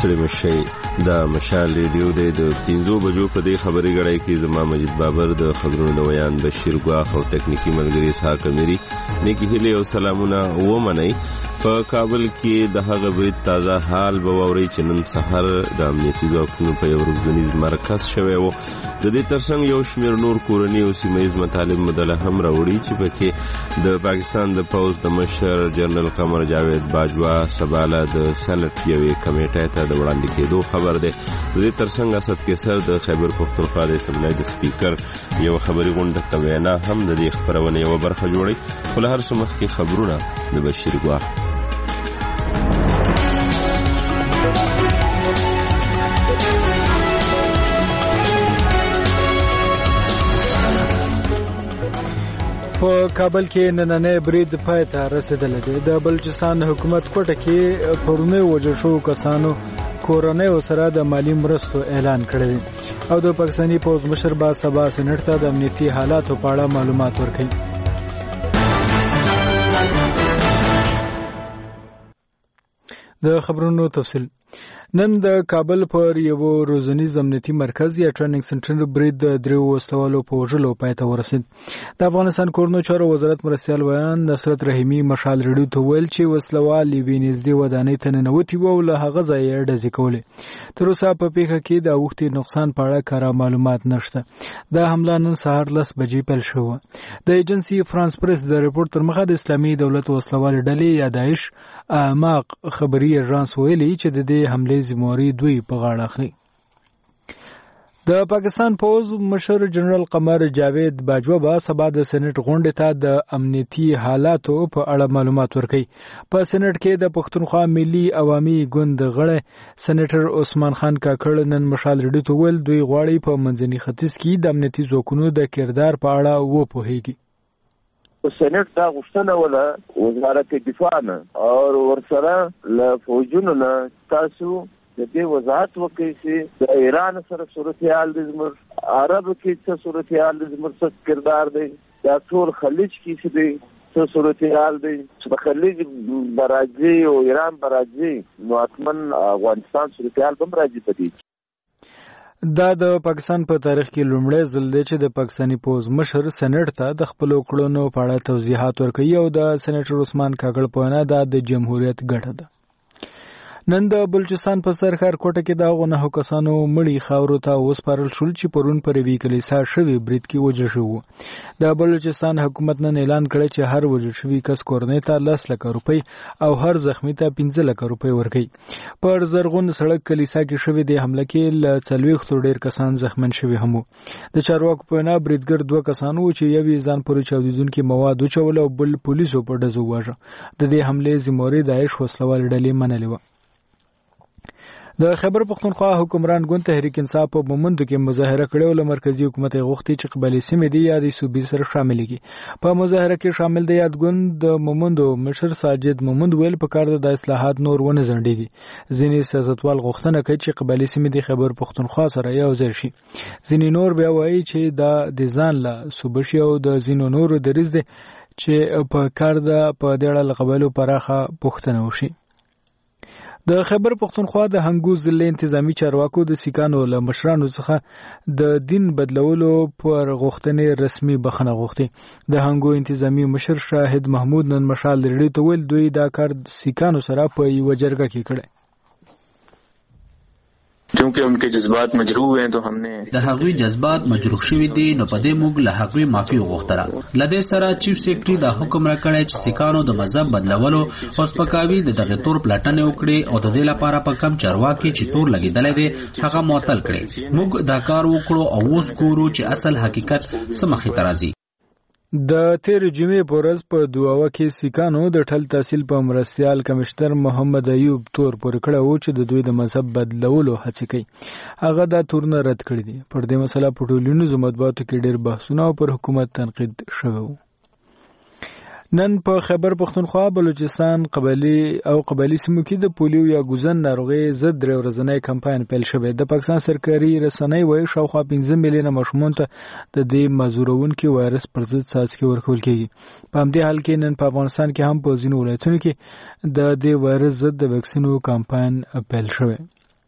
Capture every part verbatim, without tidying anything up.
ستړي مشئ. دا مشال ریډیو دی د پنځو بجو په دې خبري غړی کې زما مجید بابر د خبرونو د ویان بشیر ګواخ او تکنیکی ملګری اسحاق امیری نیکی هیله او سلامونه ومنئ. په کابل کې د هغه برید تازه حال به واورئ چې نن سحر د امنیتي ځواکونو په یو روزنیز مرکز شوی و. د دې ترڅنګ یو شمېر نور کورني او سیمهیز مطالب مدله هم راوړي چې پکې د پاکستان د پوځ د مشر جنرال قمر جاوید باجوا سباله د سنټ یوې کمیټې ته د وړاندې کېدو خبر دی. د دې ترڅنګ اسد کیسر د خیبر پښتونخوا د اسمبلی د سپیکر یو خبري غونډه ته وینا هم د دې خبرونه یو برخه جوړي. خو له هر څه مخکې خبرونه د بشیر ګواخ. په کابل کې نننی برید پای ته رسیدلی دی. د بلوچستان حکومت کوټه کې پرونی وژل شوو کسانو کورنیو سره د مالی مرستو اعلان کړی دی او د پاکستاني پوځ مشر با سبا سېنټ ته د امنیتي حالاتو په اړه معلومات ورکوي. د خبرونو تفصیل. نن د کابل پر یو روزنیز امنیتي مرکز یا ټریننګ سنټر برید د دریو وسلوالو په وژلو پای ته ورسید. د افغانستان کورنیو چارو وزارت مرستیال ویان نصرت رحیمي مشال ریډیو ته ویل چې وسلوال یوې نږدې ودانۍ ته ننوتي و او له هغه ځایه یې ډزې کولې. تر اوسه په پیښه کې د اوښتې نقصان په اړه کره معلومات نشته. دا حمله نن سهار لس بجې پیل شوه. د ایجنسي فرانس پریس د ریپورت تر مخه د اسلامي دولت وسلوال ډلې یا داعش اعماق خبري اژانس ویلي چې د دې حملې ذمہواری دوی په غاړه اخلي. د پاکستان پوز مشر جنرال قمر جاوید باجوا به سبا د سېنټ غونډې ته د امنیتي حالاتو په اړه معلومات ورکوي. په سېنټ کې د پښتونخوا ملي عوامي ګوند غړی سېنیټر عثمان خان کاکړ نن مشال ریډیو ته ویل دوی غواړي په منځني ختیځ کې د امنیتي ځواکونو د کردار په اړه وپوهیږي. سېنټ دا غوښتنه وله وزارت دفاع نه او ورسره له فوجونو نه تاسو د دې وضاحت وکړئ چې د ایران سره صورتحال د زموږ عرب کې څه صورتحال د زموږ څه کردار دی، دا ټول خلیج کې چې دی څه صورتحال دی، چې په خلیج براځي او ایران براځي نو حتما افغانستان صورتحال به هم راځي په دې. دا د پاکستان په تاریخ کې لومړی ځل دی چې د پاکستاني پوز مشر سېنټ ته د خپلو کړنو په اړه توضیحات ورکوي او د سېنیټر عثمان کاکړ په وینا دا د جمهوریت ګټه ده. نن د بلوچستان په سرخار کوټه کې د هغو نهو کسانو مړي خاورو ته وسپارل شول چې پرون پر یوې کلیسا شوي برید کې وژل شوي. د بلوچستان حکومت نن اعلان کړی چې هر وژل شوي کس کورنۍ ته لس لکه روپۍ او هر زخمی ته پنځه لکه روپۍ ورکوي. پر زرغون سړک کلیسا کې شوې د حمله کې له څلوېښتو ډېر کسان زخمن شوي هم وو. د چارواکو په وینا بریدګر دوه کسان وو چې یو یې ځان پورې چاودېدونکي مواد وچول او بل پولیسو په ډزو وواژه. د دې حملې ذمہواري داعش وسلوال ډلې منلې وه. د خیبر پښتونخوا حکمران ګوند تحریک انصاف په مومندو کې مظاهره کړې او له مرکزي حکومت یې غوښتي چې قبایلي سیمې دې یا د صوبې سره شامل کړي. په مظاهره کې شامل د یاد ګوند د مومندو مشر ساجد مومند ویل پکار ده د اصلاحات نور ونه ځنډېږي. ځینې سیاستوال غوښتنه کوي چې قبایلي سیمې د خیبر پښتونخوا سره یو ځای شي. ځینې نور بیا وایي چې دا د ځان له صوبه شي او د ځینو نورو دریځ دی چې په کار ده په دې اړه له قبایلو پراخه پوښتنه وشي. د خیبر پښتونخوا د هنګو ضلع انتظامی چارواکو د سیکانو له مشرانو څخه د دین بدلولو پر غوښتنې رسمي بخښنه غوښتې. د هنګو انتظامی مشر شاهد محمود نن مشال ریډیو ته ویل دوی دا کار سیکانو سره په یوه جرګه کې کړی. چونکه انکه جذبات مجروح ہیں تو ہم نے د هغوی جذبات مجروح شوي دي نو په دې موږ له هغوی معافي وغوښتله. له دې سره چیف سیکرټري دا حکم راکړی چې سیکانو د مذهب بدلولو او سپکاوي د دغه تور پلټنې وکړي او د دې لپاره په کم چارواکي چې تور لګېدلی دی هغه معطل کړي. موږ دا کار وکړو او اوس ګورو چې اصل حقیقت څه مخې ته راځي. د تېرې جمعې په ورځ په دوعوه کې سیکانو د ټل تحصیل په مرستیال کمشنر محمد ایوب تور پورې کړی و چې د دوی د مذهب بدلولو هڅې کوي. هغه دا تورونه رد کړي دي. پر دې مسله په ټولنیزو مطبوعاتو کې ډېر بحثونه او پر حکومت تنقید شوی و. نن په خیبر پښتونخوا بلوچستان قبایلي او قبایلي سیمو کې د پولیو یا ګوزن ناروغۍ ضد درې ورځنی کمپاین پیل شوی. د پاکستان سرکاري رسنۍ وایي شاوخوا پنځه میلیونه ماشومانو ته د دې مزورونکي وایرس پر ضد څاڅکي ورکول کېږي. په همدې حال کې نن په افغانستان کې هم په ځینو ولایتونو کې د دې وایرس ضد د ویکسینو کمپاین پیل شوی.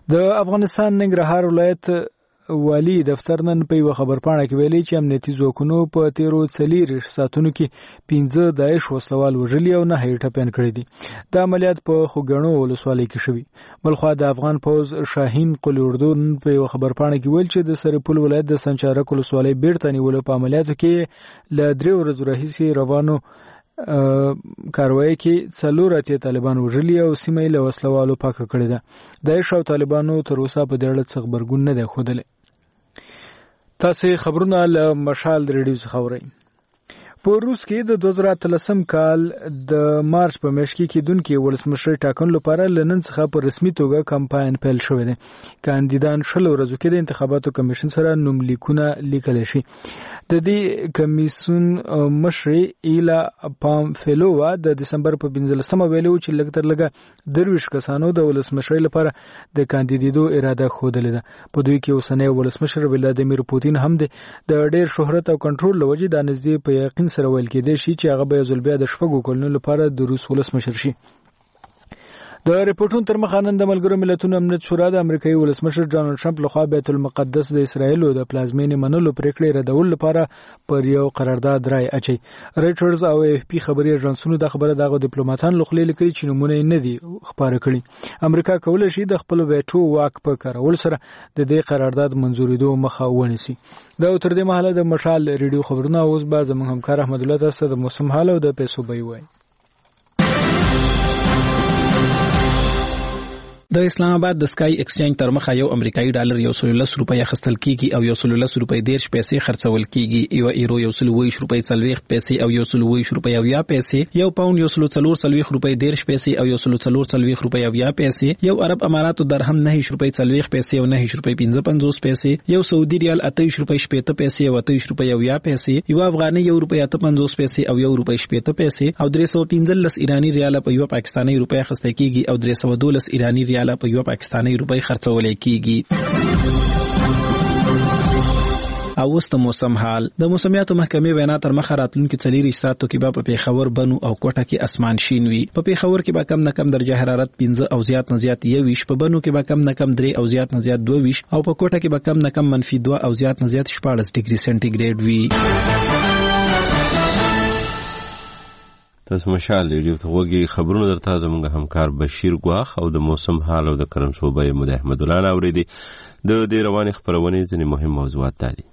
د افغانستان ننګرهار ولایت والی دفتر نن په یو خبرپاڼه کې ویلي چې امنیتي ځواکونو په تیرو څلور ساعتونو کې پنځه داعش وسلوال وژلي او نه هی ټپيان کړي دي. د عملیات په خوګڼو ولسوالۍ کې شوي. بلخوا د افغان پوز شاهین قل اردو نن په یو خبرپاڼه کې ویل چې د سرپل ولایت د سنچارک ولسوالۍ بیرته نیولو په عملیاتو کې له درې ورځو راهیسې روانو کاروایی کې څلور اتیا طالبان وژلي او سیمه له وسلوالو پاکه کړې ده. داعش او طالبانو تر اوسه په دې اړه څه خبرګون نه دی ښودلی. تاسې خبرونه له مشال ریډیو څخه اورئ. په روس کې د دوه زره اتلسم کال د مارچ په میاشت کې کېدونکي ولسمشر ټاکنو لپاره له نن څخه په رسمي توګه کمپاین پیل شوی دی. کاندیدان شل ورځو کې د انتخاباتو کمیشن سره نوملیکونه لیکلی شي. د دې کمیسیون مشرې ایلا پامفیلووا د دسمبر په پنځلسمه ویلي و چې لږ تر لږه درویشت کسانو د ولسمشرۍ لپاره د کاندیدېدو اراده ښودلې ده. په دوی کې اوسنی ولسمشر ولادیمیر پوتین هم دی. د ډېر شهرت او کنټرول له وجې دا نږدې په یقین سره ویل کېدای شي چې هغه به یو ځل بیا د شپږو کلونو لپاره د روس ولسمشر شي. د ریپورټونو تر مخه نن د ملګرو ملتونو امنیت شورا د امریکایي ولسمشر ډانلډ ټرمپ لخوا بیت المقدس د اسرایلو د پلازمینې منلو پریکړې ردول لپاره پر یو قرارداد رای اچي. ریټرز او اف پی خبري اژانسونو د خبره دغه ډیپلوماټان لخوا لیکلي چې نمونه نه دي خبره کړي. امریکا کولای شي د خپل ویټو واک په کارول سره د دې قرارداد منزوریدو مخه ونیسي. دا تر دې مهاله د مشال ریډیو خبرونه اوس به زموږ همکار احمد الله تاسو د موسم حال او د پیسو بای وای. د اسلام آباد د سکای ایکسچینج تر مخه یو امریکایي ډالر یو سل لس روپۍ اخیستل کیږي او یو سل لس روپۍ دیرش پیسې خرڅول کیږي. یو ایرو یو سل ویش روپۍ څلوېښت پیسې او یو سل ویش روپۍ او یا پیسې. یو پاوند یو سل څلور څلوېښت روپۍ دیرش پیسې او یو سل څلور څلوېښت روپۍ او یا پیسې. یو عرب اماراتو درهم نهه روپۍ څلوېښت پیسې او نهه روپۍ پنځه پنځوس پیسې. یو سعودي ریال اته روپۍ شپېته پیسې او اته روپۍ او یا پیسې. یو افغاني یو روپۍ اته پنځوس پیسې او یو روپۍ شپېته پیسې او درې سوه پنځلس ایراني ریال په یو پاکستاني روپۍ اخیستل کیږي او درې سوه دولس ایراني ریال په یو پاکستاني روپۍ خرڅول کیږي. او اوس د موسم حال. د موسمیاتو محکمې وینا تر مخه راتلونکي څلور ساعتو کې به په پیښور بنو او کوټه کې اسمان شین وي. په پیښور کې به کم نه کم درجه حرارت پنځه او زیات نه زیات یوویشت، په بنو کې به کم نه کم درې او زیات نه زیات دوه ویشت او په کوټه کې به کم نه کم منفي دوه او زیات نه زیات شپاړس ډیګري سنټیګریډ وي. تاسو مشال ریډیو ته وګورئ. خبرونه درته زموږ همکار بشیر ګواخ او د موسم حال او د کرم صوبې مد احمد الله اوریدي. د دې رواني خبرونه ځینې مهم موضوعات دي.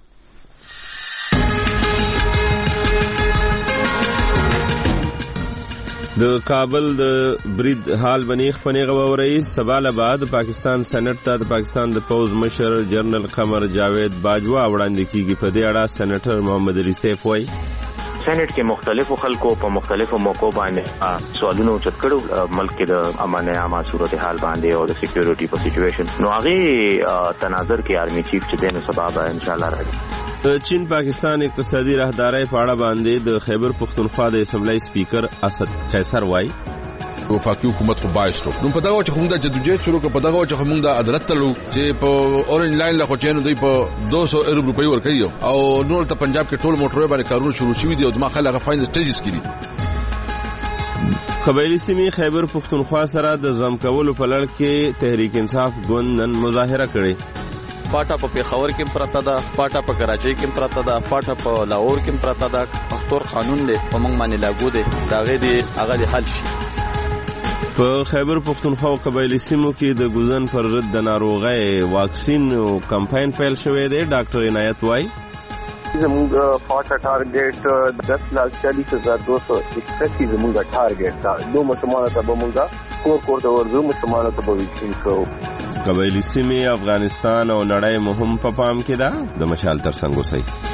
د کابل د برید حال بنیخ پنیغه ووري. سبا له بعد پاکستان سېنات ته د پاکستان د پوز مشر جنرال قمر جاوید باجوا وړاندې کیږي. په دې اړه سېنیټر محمد علي سیف وایي سینټ کې مختلفو خلکو په مختلفو موقعو باندې سوالونه اوچت کړو ملک کې د امن عامه صورتحال باندې او د سکیورټي په سچويشن. نو هغه تناظر کې آرمي چیف چې دنه سبب ان شاء الله راځي. د چین پاکستان اقتصادي راهداري په اړه باندې د خیبر پختونخوا د اسمبلی سپیکر اسد قیصر وایي وفاقي حکومت خو بایستو. نو په دغه چې موږ د جدوجہد شروع کړ، په دغه چې موږ د عدالت تلو چې په اورنج لاین له خوچینو دوی په دوه سوه ارب روپۍ ورکړي او نور ته پنجاب کې ټول موټرې باندې کارونه شروع شوي دي او زما خلک فاینل سټیجز کې دي. قبایلی سیمې خیبر پختونخوا سره د ضم کولو په لړ کې تحریک انصاف ګوند نن مظاهره کړې. پاټا په پیښور کې پراته ده، پاټا په کراچۍ کې پراته ده، پاټا په لاهور کې پراته ده. پښتور قانون دی په موږ باندې لاګو دی، دا غي دی هغه دی حل شي. په خیبر پختونخوا او قبایلی سیمو کې د ګوزن پر ضد د ناروغۍ واکسین او کمپاین پیل شوی دی. ډاکټر عنایت وایي زموږ پاټا ټارګټ دس لاکھ چالیس ہزار دو سو اکسٹھ زموږ ټارګټ دا دو مسلمانانو ته به موږ کور کور ته ورځو، مسلمانانو ته به ویکسین کوو. قبایلی سیمې افغانستان او نړۍ مهم په پام کې ده. د مشال ترڅنګ اوسئ.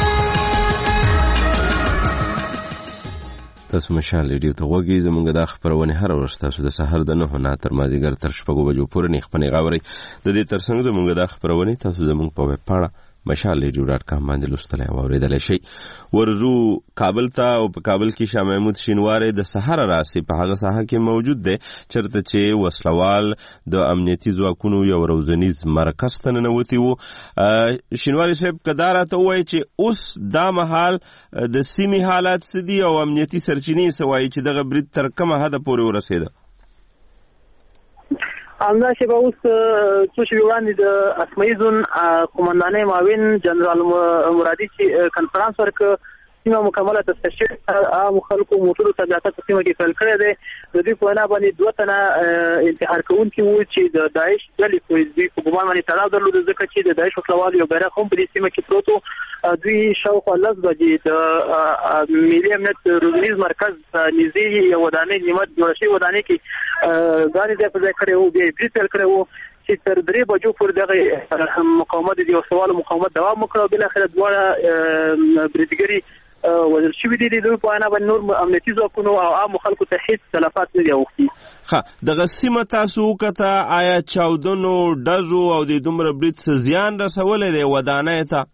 تاسو مشال ریډیو ته وګورئ. زموږ د خبرونه هر ورځ تاسو د سحر د نه نه تر مازیګر تر شپږو بجو پورې نه خپنې غاوري. د دې ترڅنګ زموږ د خبرونه تاسو زموږ په ویب پاڼه مشال ریډیو ډاټ کام باندې لوستلای او اوریدلای شئ. ورزو کابل ته او په کابل کې شاه محمود شینواری د سحر راسي په هغه ساحه کې موجود دی چرته چې وسلوال د امنیتي ځواکونو یو روزنیز مرکز ته ننوتی وو. شینواری صاحب کدار ته وایي چې اوس دا مهال د سیمې حالات سدي او امنیتي سرچینې سوایي چې دغه برید تر کومه حد پورې ورسېده. همدا چې به اوس څو شپې وړاندې د اسماعي زون قومندانۍ معاون جنرال مرادي چې کنفرانس ورکړ سیمه مکمله تفتیش عام خلکو موټرو ته ځاته په سیمه کې پیل کړی دی. د دوی په وینا باندې دوه تنه انتحار کوونکي وو چې د داعش ډلې په دوی په ګمان باندې تړاو درلود، ځکه چې د داعش وسلوال یو بیرغ هم په دې سیمه کې پروت و. دوی شاوخوا لس بجې د ملي امنیت روزنیز مرکز نږدې یو ودانۍ نیمه جوړه شوې ودانۍ کې ګاڼې ځای په ځای کړی وو، بیا یې برید پیل کړی وو چې تر درې بجو پورې دغه مقاومت د وسلوالو مقاومت دوام وکړ او بالاخره دواړه بریدګري وزیر شوی دی. دوی په اړه باندې نور امنیتي ځواکونو او عام خلکو ته هیڅ تلفات نه دی اوختي. ښه دغه سیمه تاسو وکړه آیا چاودنو ډزو او د دومره برید څه زیان رسولی دی ودانۍ ته؟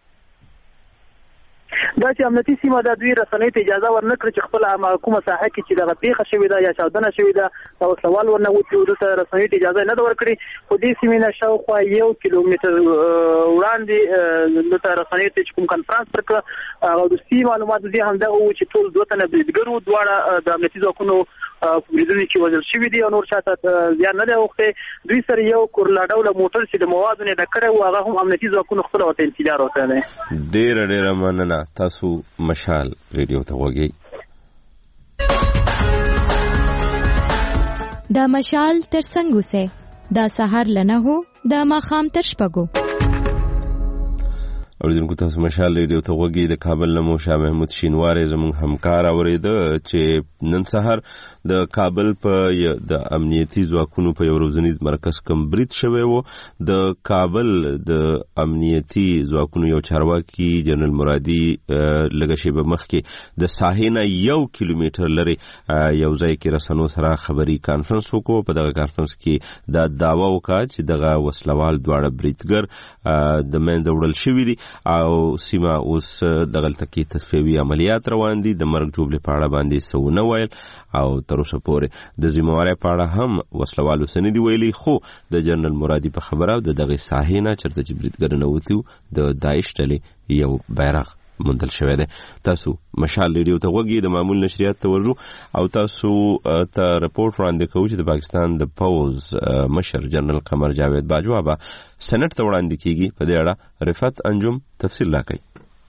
دا چې امنیتي سیمه د دوی رسنۍ ته اجازه ورنکړه چې خپل کومه ساحه کې چې دغه پیښه شوې ده یا چاودنه شوې ده او سوال ورنوتی ورته رسنۍ ته اجازه نه ده ورکړې. خو دې سیمې نه شاوخوا یو کیلومتر وړاندې دلته رسنۍ ته چې کوم کنفرانس ورکړه او د سیمې معلومات دې همدغه وو چې ټول دوه تنه بریدګرو دواړه د امنیتي ځواکونو بریدونه کې وژل شوي دي او نور چاته زیان نه دی اوښتی. دوی سره یو کورلا ډوله موټر چې د موادو نه ډک کړی و هغه هم امنیتي ځواکونو خپله ورته انفجار ورکړی دی. ډېره ډېره مننه. تاسو مشال ریډیو ته وګورئ. دا مشال تر څنګه وسه دا سحر لنه هو دا ماخام تر شپږو. اوریدونکو تاسو مشال ریډیو ته وګورئ. د کابل نه مو شاه محمود شینواری زموږ همکار اورېده چې نن سحر د کابل په د امنیتي ځواکونو په یو روزنیز مرکز کوم برید شوی و. د کابل د امنیتي ځواکونو یو چارواکي جنرال مرادي لږه شیبه مخکې د ساحې نه یو کیلومتر لرې یو ځای کې رسنو سره خبري کانفرنس وکړو. په دغه کانفرنس کې دا دعوه وکړه چې دغه وسلوال دواړه بریدګر د منځه وړل شوي دي او سیمه اوس دغلته کې تصفیوي عملیات روان دي. د مرګ جوړې په اړه باندې څه ونه ویل او تر اوسه پورې د ذمہوارۍ په اړه هم وسلوالو څه نه دي ویلي. خو د جنرال مرادي په خبره د دغې ساحې نه چېرته چې بریدګر ننوتي و د داعش ډلې یو بیرغ موندل شوی دی. تاسو مشال ریډیو ته وګورئ. د معمول نشریات ته ورځو او تاسو ته رپورټ وړاندې کوو چې د پاکستان د پوز مشر جنرال قمر جاوید باجوا به سېنات ته وړاندې کیږي. په دې اړه رفعت انجم تفصیل راکوي.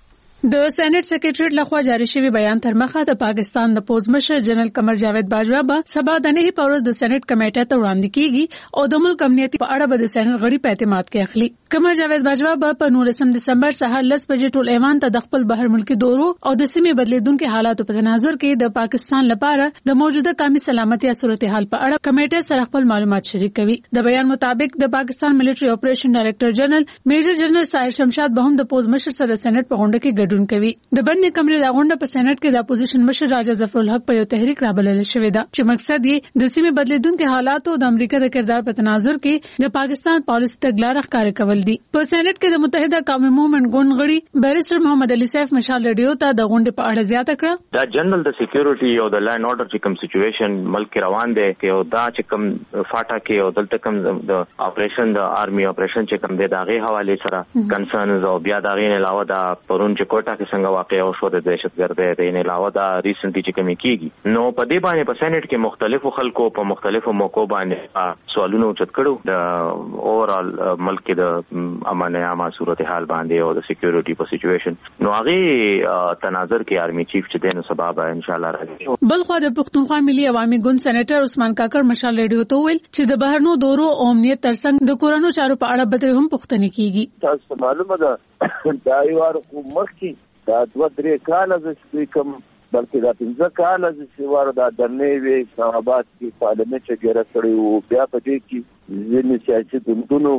د سېنات سیکریټریټ لخوا جاری شوی بیان تر مخه د پاکستان د پوز مشر جنرال قمر جاوید باجوا به سبا د نه په ورځ د سېنات کمیټه ته وړاندې کیږي او د ملک امنیتي په اړه به د سېنات غړي په اعتماد کې اخلي. قمر جاوید باجوا به په نولسم دسمبر سهار لس بجې ټول ایوان ته د خپل بهر ملکی دورو او د سیمې بدلیدونکو حالاتو په تناظر کې د پاکستان لپاره د موجوده قومي سلامتي صورتحال په اړه کمیټه سره خپل معلومات شریک کوي. د بیان مطابق د پاکستان ملټری اپریشن ډایریکټر جنرال میجر جنرال ساحر شمشاد به هم د پوز مشر سره سېنات په غونډه کې ګډون کوي. د بندي کمرې د غونډه په سېنات کې د اپوزیشن مشر راجا ظفر الحق په یو تحریک رابلل شوې ده چې مقصد یې د سیمې بدلیدونکو حالاتو د امریکا د کردار په تناظر کې د پاکستان پالیسي تګلارې ښکار کول دي. په سېنات کې د متحده قومي موومېنټ ګوند غړي بیرسټر محمد علي سیف مشال ریډیو ته د غونډې په اړه زیاته کړه. دا جنرال د سکیورټي او د لاین اورډر چې کوم سچويشن ملک روان دی او دا چې کوم فاټا کې او دلته کوم د اپریشن د آرمي اپریشن چې کوم دی داغه حواله سره کنسرنز او بیا داغه نه علاوه دا پرون چې کوټا کې څنګه واقع او شو د دهشتګردۍ د نه علاوه دا ریسنټلی چې کوم کیږي نو په دې باندې په سېنات کې مختلفو خلکو په مختلفو موقعو باندې سوالونه اوچت کړو د اوورال ملک کې د امن عامه صورتحال باندې او د سکیورټي په سچويشن نو هغه تناظر کې آرمي چیف چې دنه سبب ان شاء الله راځي. بل خو د پښتونخوا ملي عوامي ګوند سېنیټر عثمان کاکړ مشال ریډیو ته ویل چې د بهرنو دورو او امنیت ترڅنګ د کورونو چارو په اړه به هم پوښتنه کیږي. تاسو معلومه ده دا یو حکومت کې دا دوه درې کاله چې کوم بلکې دا پنځه کاله چې واره دا درنې وي صحابات کې پارلمان چې ګره کړی وو بیا په دې کې ځینې سیاسي ګوندونو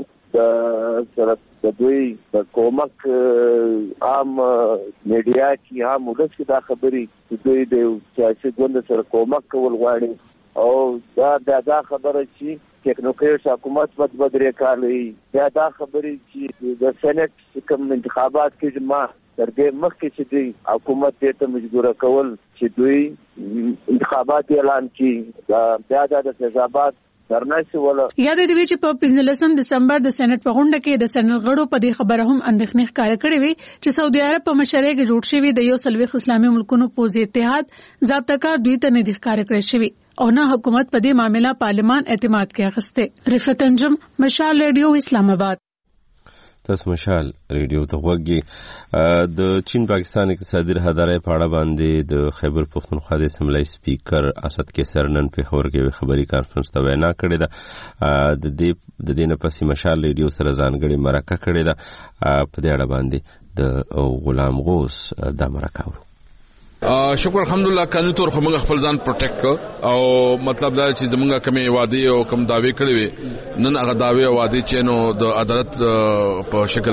د سره د دوی د کومک عام میډیا کې عام ولس کې دا خبري چې دوی د سیاسي ګوند سره کومک کول غواړي او دا دا خبره چې ټیکنوکریټ حکومت په بدرې کالې دا دا خبري چې د سېنات کوم انتخابات کې جما تر دې مخکې چې دوی حکومت دې ته مجبور کول چې دوی انتخابات اعلان کړي بیا د تضابط درناسي ولا یاد دې چې په پنځلسم دسمبر د سېنات په غونډه کې د سېنات غړو په دې خبره هم اندېښنې ښکاره کړې وي چې سعودي عرب په مشرۍ کې جوړ شوی د یو سلويخ اسلامي ملکونو پوز اتحاد ضابطه کار دوی ته نه ښکاره کړی شوی او نه حکومت په دې معاملې پارلمان اعتماد کې اخیسته. رفعت انجم، مشال ریډیو، اسلام آباد. تاسو مشال ریډیو ته غوږی. د چین پاکستان اقتصادي راهدارۍ په اړه باندې د خیبر پختونخوا د اسمبلی سپیکر اسد کیسر نن په خبر کې خبري کانفرنس ته وینا کړې ده. د دې د دې نه پسې مشال ریډیو سره ځانګړي مرکه کړې ده. په دې اړه باندې د غلام غوث د مرکه ورو. شکر الحمدلله قانوني تور خو موږ خپل ځان پروټیکټ کو او مطلب دا چې زمونږ کومې وعده او کوم داوی کړې وي نن هغه داوی او وعده چې نو د عدالت په شکل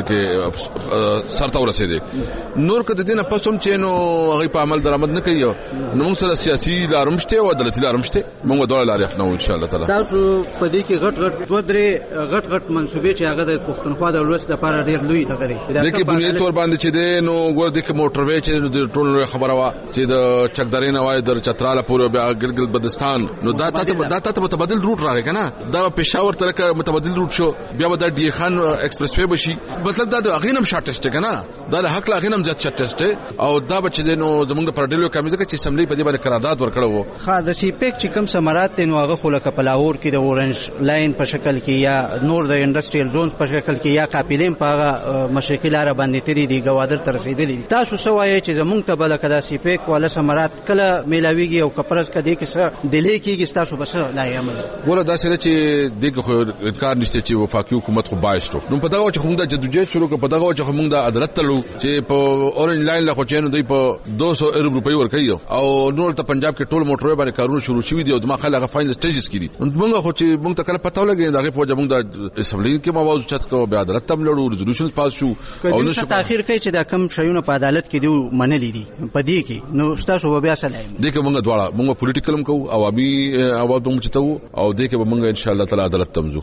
کې سرته ورسېدي. نور کده دینه پسوم چې نو هغه په عمل درآمد نه کوي نو موږ سره سیاسي لارم شته او عدالتي لارم شته. موږ ډول لارې خنو ان شاء الله تعالی. تاسو په دې کې غټ غټ دوه درې غټ غټ منسوبې چې هغه د پښتونخوا د ولس لپاره ډېر لوی دغه دی. لکه بنیادی تور باندې چې دی نو ګور د موټر وې چې ټول خبره وا چې د چکدارې نه وای در چتراله پورې بیا ګلګل بدستان نو دا ته دا ته متبادل روټ راغی کنه. دا پېښور تر کې متبادل روټ شو بیا د ډي خان ایکسپریس وې بشي. مطلب دا د اغینم شارټ ټیسټ کنه دا له حق لا اغینم زیات شارټ ټیسټ او دا بچ دي نو زمونږ پر ډیلو کمیټه کې چې سملي په دې باندې قرارداد ورکړو وو. خا د سی پیک چې کوم سمارات نو هغه خو لکه پلاور کې د اورنج لاین په شکل کې یا نور د انډستریال زونز په شکل کې یا کاپیلین په هغه مشرقي لار باندې تری دی ګوادر تر رسیدلی. تاسو سوای چې زمونږ ته بل کدا سی پیک ولا سمارات کله ملاویږي او کپرس کدي کې څه دلی کېږي تاسو بس لا یمل ګوره دا سره چې دغه خو انکار نشته چې وفاقي حکومت خو بایستو نو په دغه چې موږ د جدوجہد شروع کړ په دغه چې موږ د عدالت تلو چې په اورنج لاین لا خو چې نو دوی په دو سو ارب روپۍ ورکړي او نور ته پنجاب کې ټول موټر باندې کارونه شروع شوي دي او دما خلک فاینل سټیجز کې دي. موږ خو چې موږ ته کله پته ولګي دغه په موږ د اسمبلی کې مواز چت کو به عدالت تم لړو ریزولوشنز پاس شو او نو تاخير کوي چې دا کم شیونه په عدالت کې دی منلې دي په دې کې نو تاسو بیا سلام دغه موږ دواړه موږ پولیټیکلم کو عوامي اواز موږ چتو او دغه موږ ان شاء الله تعالی عدالت تمزو.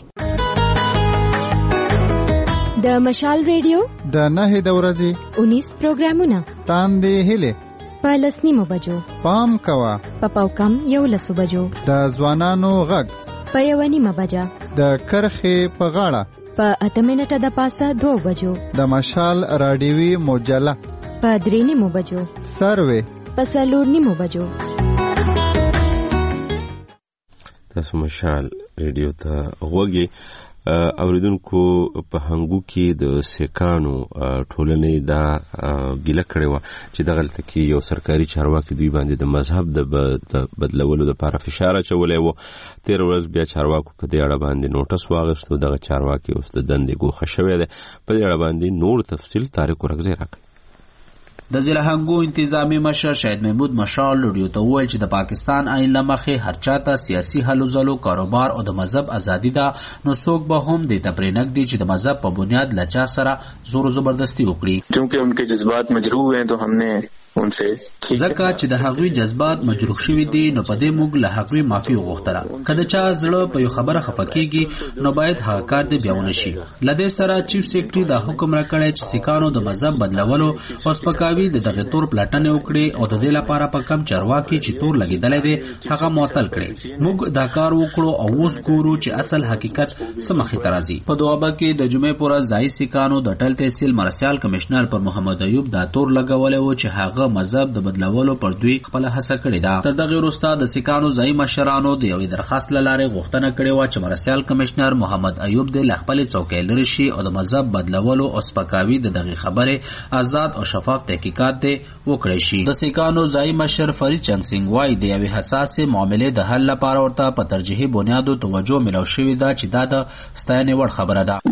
د مشال ریډیو د نه د ورځې انیس پروګرامونه تاندې هله په لسنیمو بجو پام کوا په پاوکم یو لسو بجو د ځوانانو غږ په یو نیمه بجه د کرخې په غاړه په اته منټه د پاسه دو بجو د مشال رادیوي مجله په درې نیمو بجو سروي په څلور نیمو بجو. تاسو مشال ریډیو ته غوږی. اوریدونکو په هنګو کې د سیکانو ټولنې دا ګیله کړې وه چې دغلته کې یو سرکاري چارواکي دوی باندې د مذهب د بدلولو دپاره فشار اچولی و. تېره ورځ بیا چارواکو په دې اړه باندې نوټس واخیستو. دغه چارواکي اوس د دندې ګوښه شوی دی. په دې اړه باندې نور تفصیل طارق ورکزی راکوي. د ضلع هنګو انتظامی مشر شهید محمود مشال لوډیو ته وویل چې د پاکستان آئین له مخې هر چاته سیاسي هلو ځلو کاروبار او د مذهب ازادي ده نو څوک به هم دې ته پرې نږدي چې د مذهب په بنیاد له چا سره زور زبردستی وکړي. چونکه ان کے جذبات مجروح ہیں تو ہم نے ځکه چې د هغوی جذبات مجروح شوي دي نو په دې موږ له هغوی معافي وغوښتله. که د چا زړه په یو خبره خفه کېږي نو باید هغه کار دې بیا ونه شي. له دې سره چیف سیکرټري دا حکم راکړی چې سیکانو د مذهب بدلولو او سپکاوي د دغې تور پلټنې وکړي او د دې لپاره په کم چارواکي چې تور لګېدلی دی هغه معطل کړي. موږ دا کار وکړو او اوس ګورو چې اصل حقیقت څه مخې ته راځي. په دوابه کې د جمعې په ورځ ځایي سیکانو د ټل تحصیل مرسیال کمشنر پر محمد ایوب دا تور لګولی و چې هغه مذهب د بدلولو پر دوی خپل هڅه کړې ده. تر دغه وروسته د سیکانو ځایي مشرانو د یوې درخواست له لارې غوښتنه کړې وه چې مرسیال کمشنر محمد ایوب د له خپلې څوکۍ لرې شي او د مذهب بدلولو او سپکاوي د دغې خبرې آزاد او شفاف تحقیقات دې وکړی شي. د سیکانو ځایي مشر فرید چنګ سنګ وایي د یوې حساسې معاملې د حل لپاره ورته په ترجیحي بنیادو توجه ملو شوې ده چې دا د ستاینې وړ خبره ده.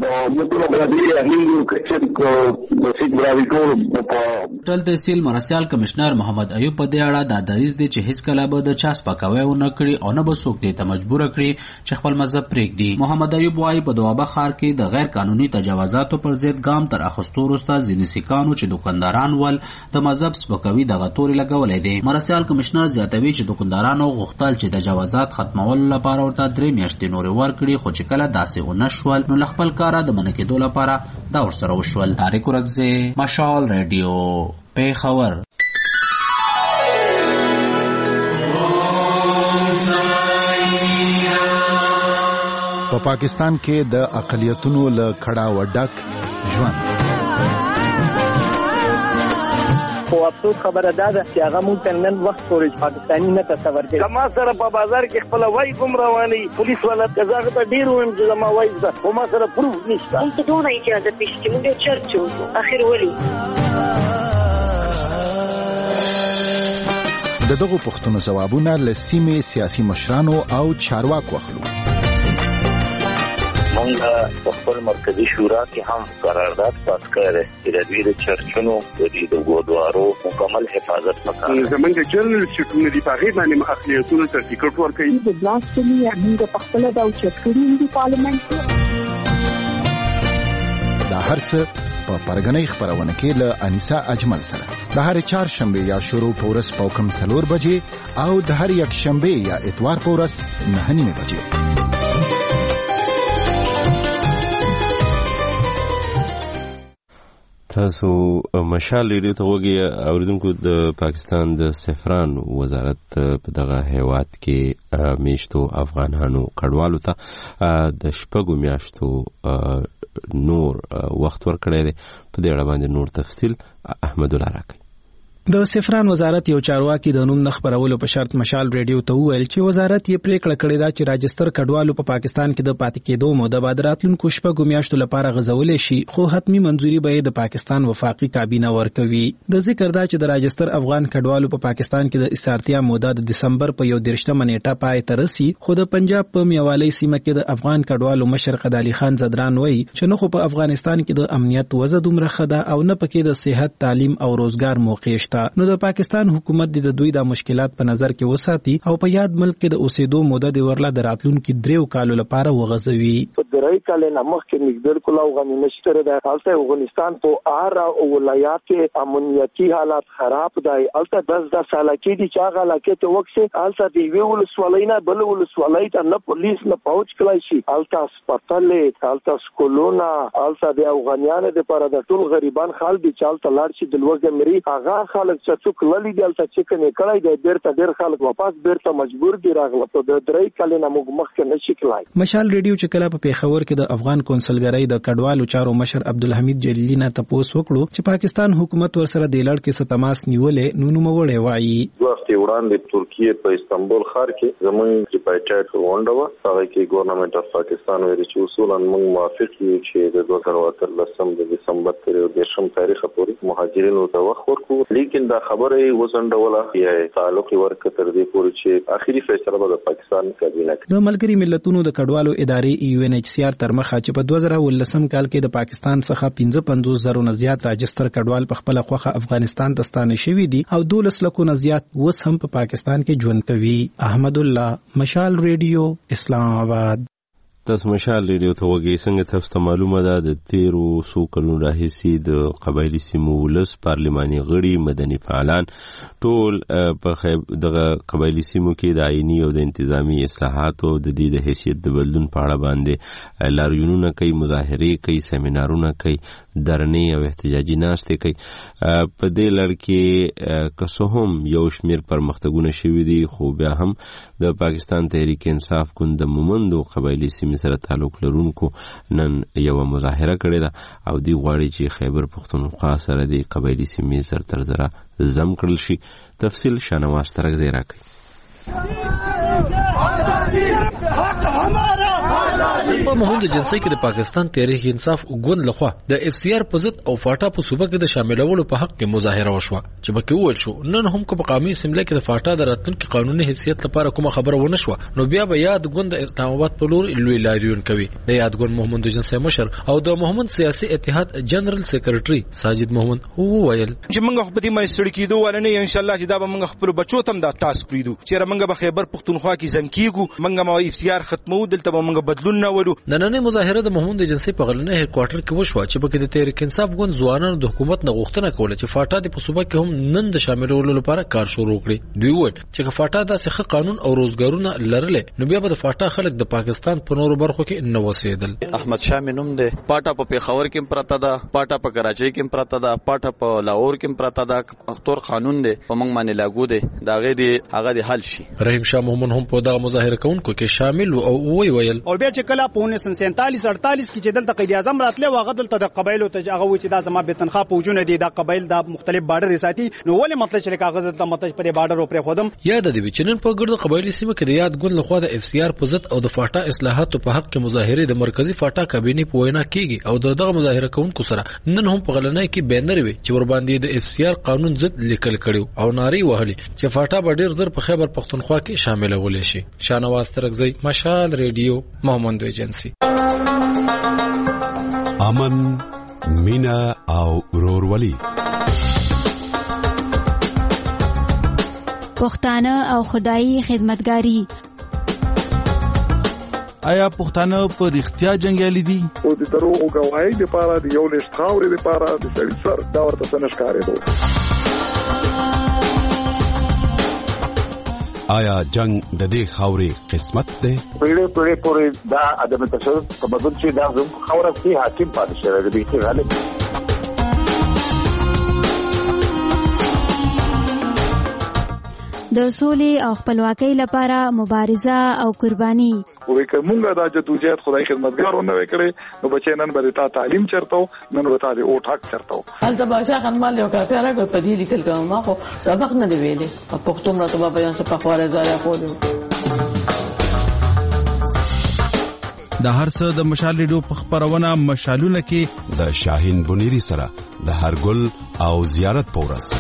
ټل تحصیل مرسیال کمشنر محمد ایوب په دې اړه دا دریځ دی چې هیڅ کله به د چا سپکاوی ونه کړي او نه به څوک دې ته مجبور کړي چې خپل مذهب پرېږدي. محمد ایوب وایي په دوابه ښار کې د غیر قانوني تجاوزاتو پر ضد ګام تر اخیستو وروسته ځینې سیکانو چې دوکانداران ول د مذهب سپکاوي دغه تورې لګولی دی. مرسیال کمشنر زیاتوي چې دوکاندارانو غوښتل چې د تجاوزات ختمولو لپاره ورته درې میاشتې نورې ورکړي خو چې کله داسې ونه شول نو له خپل کاره د منع کېدو لپاره دا ورسره وشول. طارق ورکزی، مشال ریډیو، پیښور. په پاکستان کې د اقلیتونو له کړه وډک ژوند خو افسوس خبره ده چې هغه مونږ ته نن وخت پورې پاکستاني نه تصور کوي. کما سره په بازار کې خپل وای کوم رواني پولیس ولا تزاغ ته ډیر ویم چې ما وای ده خو ما سره پروف نشته. مونږ ته دونه اجازه پېښ موږ چرچو اخر ولي د دغو پوښتنو ځوابونه له سیمې سیاسي مشرانو او چارواکو اخلو. مونږ په خپل مرکزی شورا کې هم قرارداد پاس کړی چې د دوی د چرچونو د دې ګودوارو مکمل حفاظت وکړي. زمونږ جنرال شټونه دی په هغه باندې اقلیتونو ته ټیکټ ورکړي. د بلاستمي موږ په خپل د چرچونو دی پارلیمنت دا هرڅه په پرګنۍ خبرونه کې له انیسا اجمل سره د هر چهارشنبه یا شروع پورس په کم څلور بجې او د هر یک شنبه یا اتوار پورس نه نیمه بجې. تاسو مشال ریډیو ته وګورئ. اوریدونکو د پاکستان د سفران وزارت په دغه هیواد کې میشتو افغانانو کډوالو ته د شپږو میاشتو نور وخت ورکړی دی. په دې اړه باندې نور تفصیل احمد الله راکړي. د سفران وزارت یو چارواکي د نوم نه خبرولو په شرط مشال ریډیو ته وویل چې وزارت یې پریکړه کړې ده چې راجستر کډوالو په پاکستان کې د پاتې کېدو موده بعد راتلونکو شپږو میاشتو لپاره غځولې شي، خو حتمی منځوري به یې د پاکستان وفاقي کابینه ورکوي. د ذکر دا چې د راجستر افغان کډوالو په پاکستان کې د اسارتیا موده د دسمبر په یو دېرشمه نیټه پای ته رسي، خو د پنجاب په میوالۍ سیمه کې د افغان کډوالو مشر قدالي خان زدران وایي چې نه خو په افغانستان کې د امنیت وضع دومره ښه ده او نه پکې د صحت، تعلیم او روزګار موقع شته. نو د پاکستان حکومت د دوی د مشکلات په نظر کې وساتي او په یاد ملک کې د اوسېدو موده د ورله د راتلونکو دریو کالو لپاره وغځوي. په درې کال نه مخکې نګدل کولا او غنی نشته د حالت افغانستان په اړه او ولایات کې امنیتي حالات خراب دي. البته دس دس سال کې دي چې هغه لکه ته وکسه البته دی ویول سوالینا بل ول سوالای ته نه پولیس نه پहुंच کړای شي. البته هسپتال البته سکولونه البته د افغانانو لپاره د ټول غریبان خال دي چې البته لاړ شي د لوګه مری هغه خلک چې څوک للی دی البته چې کنه کړای دی بیرته ډیر خلک واپس بیرته مجبور دي راغله. په درې کال نه موږ مخکې نشي کړای. مشال ریډیو چې کله په پیښور کې د افغان کونسلګرۍ د کډوالو چارو مشر عبدالحمید جلیلی نه تپوس وکړو چې پاکستان حکومت ورسره د لړ کې ستماس نیولې نو نو وړي وایي. وختي وړاندې ترکیه په استانبول ښار کې زموږ ریپورټ ورونډه و هغه کې ګورنمنت اف پاکستان ویل چې اصولا موږ موافق یو چې د دوه زره اتلسم د دسمبر تر دیرشم تاریخ پورې مهاجرینو ته وخت ورکړو، لیکن دا خبره وزنډوله یې تعلق ورکړ تر دې پورې چې اخیری فیصله به د پاکستان کابینه کوي. د ملګری ملتونو د کډوالو ادارې یو ان ایچ سی آر تر مخه چې په دوه زره ولسم کال کې د پاکستان څخه پنځه پنځوس زره نه زیات راجستر کډوال په خپل خوخه افغانستان ته ستانه شوي دي او دولس لکو نه زیات اوس هم په پاکستان کې ژوند کوي. احمد الله، مشال ریډیو، اسلام آباد. تاسو مشال ریډیو ته وګورئ. څنګه تاسو ته معلومه ده د تیرو څو کلونو راهیسې د قبایلي سیمو ولس، پارلماني غړي، مدني فعالان ټول په دغه قبایلي سیمو کې د آئینی او د انتظامی اصلاحاتو د دې د حیثیت د بدلون په اړه باندې لاریونونه کوي، مظاهرې کوي، سیمینارونه کوي، درنې او احتجاجي ناستې کوي. په دې لړ کې که څه هم یو شمېر پرمختګونه شوي دي، خو بیا هم د پاکستان تحریک انصاف ګوند د مومندو قبایلي سیمې سره تعلق لرونکو نن یو مظاهره کړې ده او دی غواړي چې خیبر پختونخوا سره د قبایلي سیمې سر تر زره زم کړل شي. تفصیل شانواز ترک زیرا کوي. په مهمه جنسي کې د پاکستان تحریک انصاف ګوند لخوا د اف سی آر په ضد او فاټا په صوبه کې د شاملولو په حق کې مظاهره وشوه چې بکې وویل شو نن هم کو په قومي اسمبلی کې د فاټا د راتلونکي قانوني حیثیت لپاره کومه خبره ونه شوه، نو بیا به یاد ګوند د اسلام آباد په لور لوی لاریون کوي. د یاد ګوند محمد جنسي مشر او د محمد سیاسي اتحاد جنرال سیکریټري ساجد محمد هو ویل چې موږ په دې باندې ستړي کېدو ولنه ان شاء الله چې دا به موږ خپل بچو تم دا تاسو کړو چې موږ به خیبر پختونخوا کې زم کیږو، موږ ما اف سی آر ختمو، دلته به موږ بدلون نه ولو. نننې مظاهره د محمد جنسي په غلنه هډ کوارټر کې وشوه چې پکې د تحریک انصاف ګوند ځوانانو د حکومت نه غوښتنه کوله چې فاټا د صوبه کې هم نن د شاملولو لپاره کار شروع کړي. دوی وویل چې فاټا د څخه قانون او روزګارونه لرلې نو بیا به د فاټا خلک د پاکستان په نورو برخو کې نه وسیدل. احمد شاه مینوم دی، پاټا په پیښور کې پراته ده، پاټا په کراچۍ کې پراته ده، پاټا په لاهور کې پراته ده. اختور قانون دی په موږ باندې لاګو دی، دا غي دی هغه دی حل شي. رحیم شاه محمد هم په دغه مظاهره کوونکو کې شامل او وی ویل او بیا چې کله په उन्नीस सौ सैंतालीस अड़तालीस کې چې دلته قائد اعظم راتله واغه دلته د قبایلو ته هغه چې دا زما به تنخواه پوجونه دي د قبایل د مختلف بارډر ساتي نو ولې مطلب چې کاغذ ته مطلب پر بارډر او پر خودم یاد دی چې نن په ګرد قبایلی سیمه کې د یاد ګوند لخوا د اف سی آر په ضد او د فاټا اصلاحاتو په حق کې مظاهره د مرکزی فاټا کابینه په وینا کېږي او دغه مظاهره کوونکو سره نن هم په غلنۍ کې بینر وي چې ور باندې د اف سی آر قانون ضد لیکل کړي او ناری وهلي چې فاټا به ډیر زر په خیبر پختونخوا کې شامل ولې شي. شانواز ترکزی، مشال ریډیو، محمد ایجنسی. امن، مینا او ورورولي. پښتانه او خدایي خدمتګاری. آیا پښتانه په رښتیا جنگیالي دي؟ او د دروغ گواهی لپاره د یو لښت خاورې لپاره د سړي سر دا ورته څه نشکارېدو. آیا جنگ د دې خاورې قسمت دی؟ پیړې پیړې پورې دا عدم تصرف په بدل چې دا زموږ خاوره کې حاکم پاتې شوی دی چې غالب د سولې او خپلواکۍ لپاره مبارزه او قرباني. وې کومه دا جدوجہد خدای خدمتګارونه وکړي نو بچی نن به تا تعلیم چرته نن به تا د او ټاک چرته هلته باشا خنمال یو کافي راغی په دې لیکل کوم ما خو سبق نه دی ویلې په پښتو مرته په بیان څه په خواره ځای خو د هر څه د مشال ریډیو په خبرونه مشالونه کې د شاهین بنيري سره د هرګل او زیارت پورس.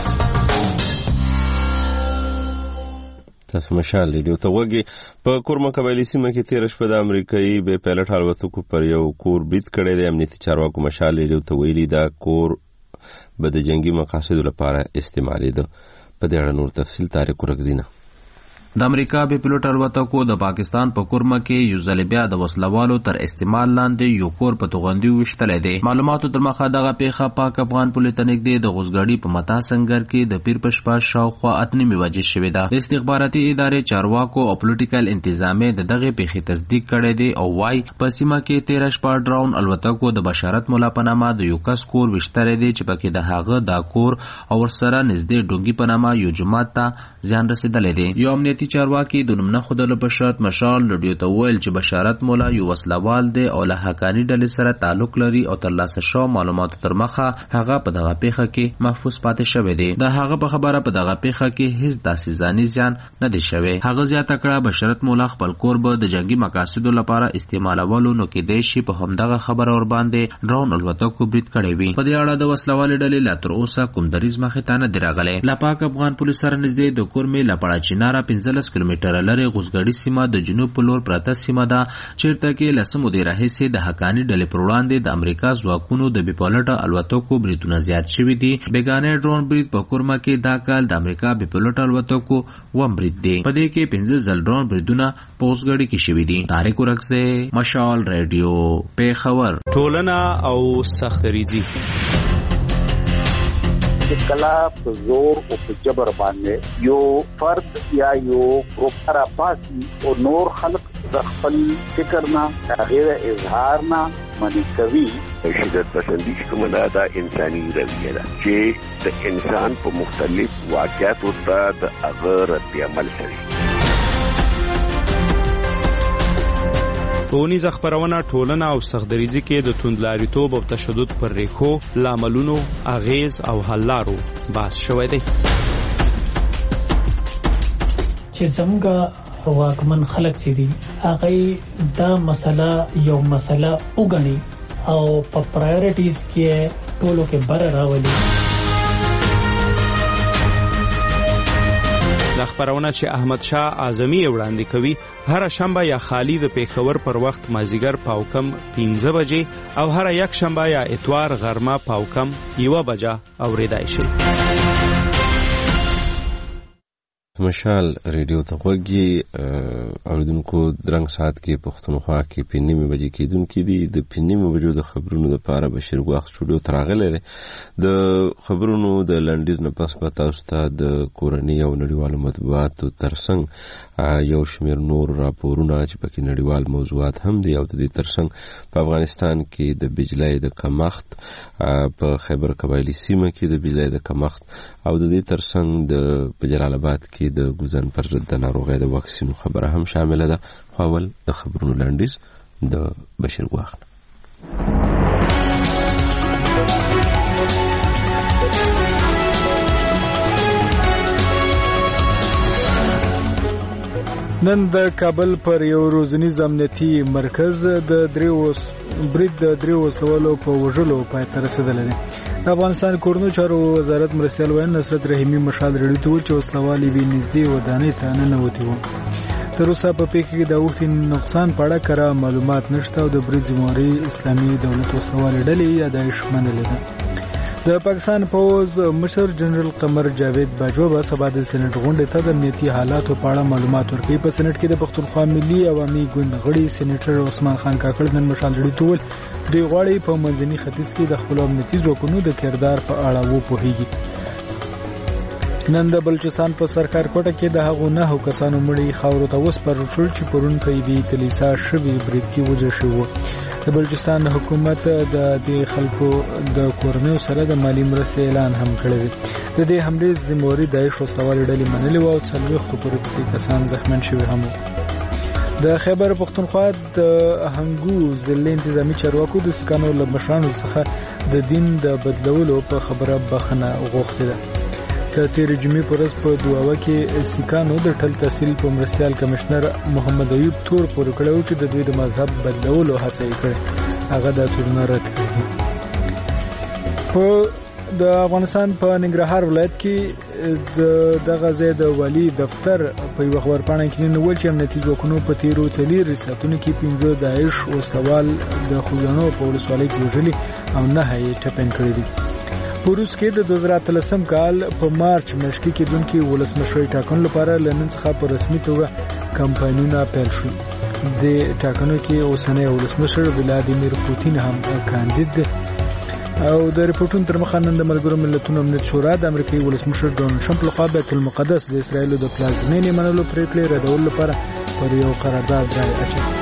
تاسو مشال ریډیو ته وګورئ. په کورما قبایلی سیمه کې تیر شپه د امریکایي به پایلټ الوتکو پر یو کور برید کړی دی. امنیتي چارواکو مشال ریډیو ته ویلي دا کور به د جنگي مقاصدو لپاره استعمالېده. په دې اړه نور تفصیل طارق رګزینه. د امریکا به پلوټ الوتکو د پاکستان په کورما کې یو ځل بیا د وسلوالو تر استعمال لاندې یو کور په توغندي وشتلې دي. معلوماتو تر مخه دغه پیښه پاک افغان پولیس ته نږدې د غوزګاډي په متا سنگر کې د پیر پشپا شاوخوا اتنې میوجه شوې ده. د استخباراتي ادارې چارواکو او پولیټیکل انتظامیه د دغه پیښې تصدیق کړی دی او وايي په سیمه کې تیر شپه ډراون الوتکو د بشارت مولا په نامه د یو کس کور وشتلې دي چې پکې د هغه دا کور او ورسره نږدې ډونګي په نامه یو جماعت ته ځان رسیدلې دي. یو امنیتي چارواکي د نوم نه خودلو بشارت مشال لډیو ته ویل چې بشارت مولا یو وسلوال دی او له حقانی ډلې سره تعلق لري او ترلاسه شو معلوماتو تر مخه هغه په دغه پیښه کې محفوظ پاتې شوی دی. د هغه په خبره په دغه پیښه کې هیڅ داسې ځاني زیان نه دی شوی. هغه زیاته کړه بشارت مولا خپل کور به د جنگي مقاصدو لپاره استعمالولو نو کې دی شي په همدغه خبره ور باندې ډرون الوتکو برید کړی وي. په دې اړه د وسلوال ډلې لا تر اوسه کوم دریز مخې ته نه دی راغلی. لا پاک افغان پولیس سره نږدې د کور مې لپړه چیناره پنځلس کیلومتره لري غوزګړی سیمه د جنوب په لور پراته سیمه ده چیرته کې لسمو دی راهیسې د حقانی ډلې پر وړاندې د امریکا ځواکونو د بیپولټ الوتکو بریدونه زیات شوي دي. بیګانه ډرون برید په کورما کې دا کال د امریکا بیپولټ الوتکو وم برید دی. په دې کې پنځه ځل ډرون بریدونه په غوزګړی کې شوي دي. طارق ورکسه، مشال ریډیو، پیښور. ټولنه او سختریزي کلا په زور او په جبر باندې یو فرد یا یو ګروپ را پاسي او نور خلق د خپل فکر نه غیر اظهار نه منی کوي. شدت پسندی کومه دا انساني رویه ده چې د انسان په مختلف واقعاتو ته د هغه رد عمل کوي. ټولنیزه خبرونه ټولنه او سختدریزي کې د توندلاریتوب او تشدد پر ریښو، لاملونو، اغیز او حل لارو بحث شوی دی. چې زموږ واکمن خلک چې دي هغه دا مسله یو مسله وګڼي او په پرایورټیز کې ټولو کې بر راولي. دا خبرونه چې احمد شاه اعظمي وړاندې کوي هر شنبه یا خالی د پیښور پر وخت مازیګر پاوکم پنځه بجې او هر یک شنبه یا اتوار غرمه پاوکم یو بجه اوریدای شي. مشال ریډیو ته وګورئ. اوریدونکو درنګ سات کې پښتونخوا کې په نیمه بجې کېدونکې دي. د په نیمه بجو د خبرونو لپاره بشیر ګواخ سټوډیو ته راغلی دی. د خبرونو د لنډیز نه پس به تاسو ته د کورني او نړیوالو مطبوعاتو ترڅنګ یو شمېر نور راپورونه چې پکې نړیوال موضوعات هم دي او د دې ترڅنګ په افغانستان کې د بجلی د کمښت، په خیبر قبایلی سیمه کې د بجلی د کمښت او د دې ترڅنګ د جلال آباد کې د ګوزن پر ضد د ناروغۍ د واکسینو خبره هم شامله ده. خو اول د خبرونو لنډیز د بشیر ګواخ. نن د کابل پر یو روزنیز امنیتي مرکز د دریوس برید د دریو وسلوالو په وژلو پای ته رسیدلی دی. د افغانستان کورنیو چارو وزارت مرستیال ویاند نصرت رحیمي مشال راډیو ته وویل چې وسلوال یوې نږدې ودانۍ ته ننوتي وو. تر اوسه په پیښه کې د اوښتې نقصان په اړه کره معلومات نشته او د برید ذمهواري اسلامي دولت وسلوالې ډلې یادایش منلې ده. د پاکستان پوز مشر جنرال قمر جاوید باجوه به سبا د سېنات غونډې ته د امنیتي حالاتو په اړه معلومات ورکوي. په سېنات کې د پښتونخوا ملي عوامي ګوند غړي سېنیټر عثمان خان کاکړ نن مشال راډیو ته وویل دوی غواړي په منځني ختیځ کې د خپلو امنیتي ځواکونو د کردار په اړه وپوهیږي. نن د بلوچستان په سرکار کوټه کې د هغو نهو کسانو مړي خاورو ته وسپارل شول چې پرون په یوې کلیسا شوي برید کې وژل شوي وو. د بلوچستان حکومت د دې خلکو د کورنیو سره د مالی مرستې اعلان هم کړی دی. د دې حملې ذمهواري داعش وسلوالې ډلې منلې وه او څلوېښتو پورې پکې کسان زخمیان شوي هم وو. د خیبر پښتونخوا د هنګو ضلع انتظامي چارواکو د سیکانو له مشرانو څخه د دین د بدلولو په خبره بخښنه غوښتې ده. د تېرې جمعې په ورځ په دوابه کې سیکانو د ټل تحصیل په مرستیال کمشنر محمد ایوب تور پورې کړی و چې د دوی د مذهب بدلولو هڅه یې کړې. هغه دا تورونه رد کړي. په د افغانستان په ننګرهار ولایت کې د دغه ځای د والي دفتر په یوه خبرپاڼه کې نن وویل چې امنیتي ځواکونو په تېرو څلېرویشتو ساعتونو کې پنځه داعش وسلوال د خوږیاڼو په ولسوالۍ کې وژلي او نهه یې ټپیان کړي دي. په روس کې د دوه زره اتلسم کال په مارچ میاشت کې کېدونکي ولسمشرۍ ټاکنو لپاره له نن څخه په رسمي توګه کمپاینونه پیل شول. د ټاکنو کې اوسنی ولسمشر ولادیمیر پوتین هم کاندید دی. او د ریپورتونو تر مخه نن د ملګرو ملتونو امنیت شورا د امریکایي ولسمشر ډونالډ ټرمپ لخوا بیت المقدس د اسرایلو د پلازمینې منلو پرېکړې ردولو لپاره پر یو قرارداد رایې اچوي.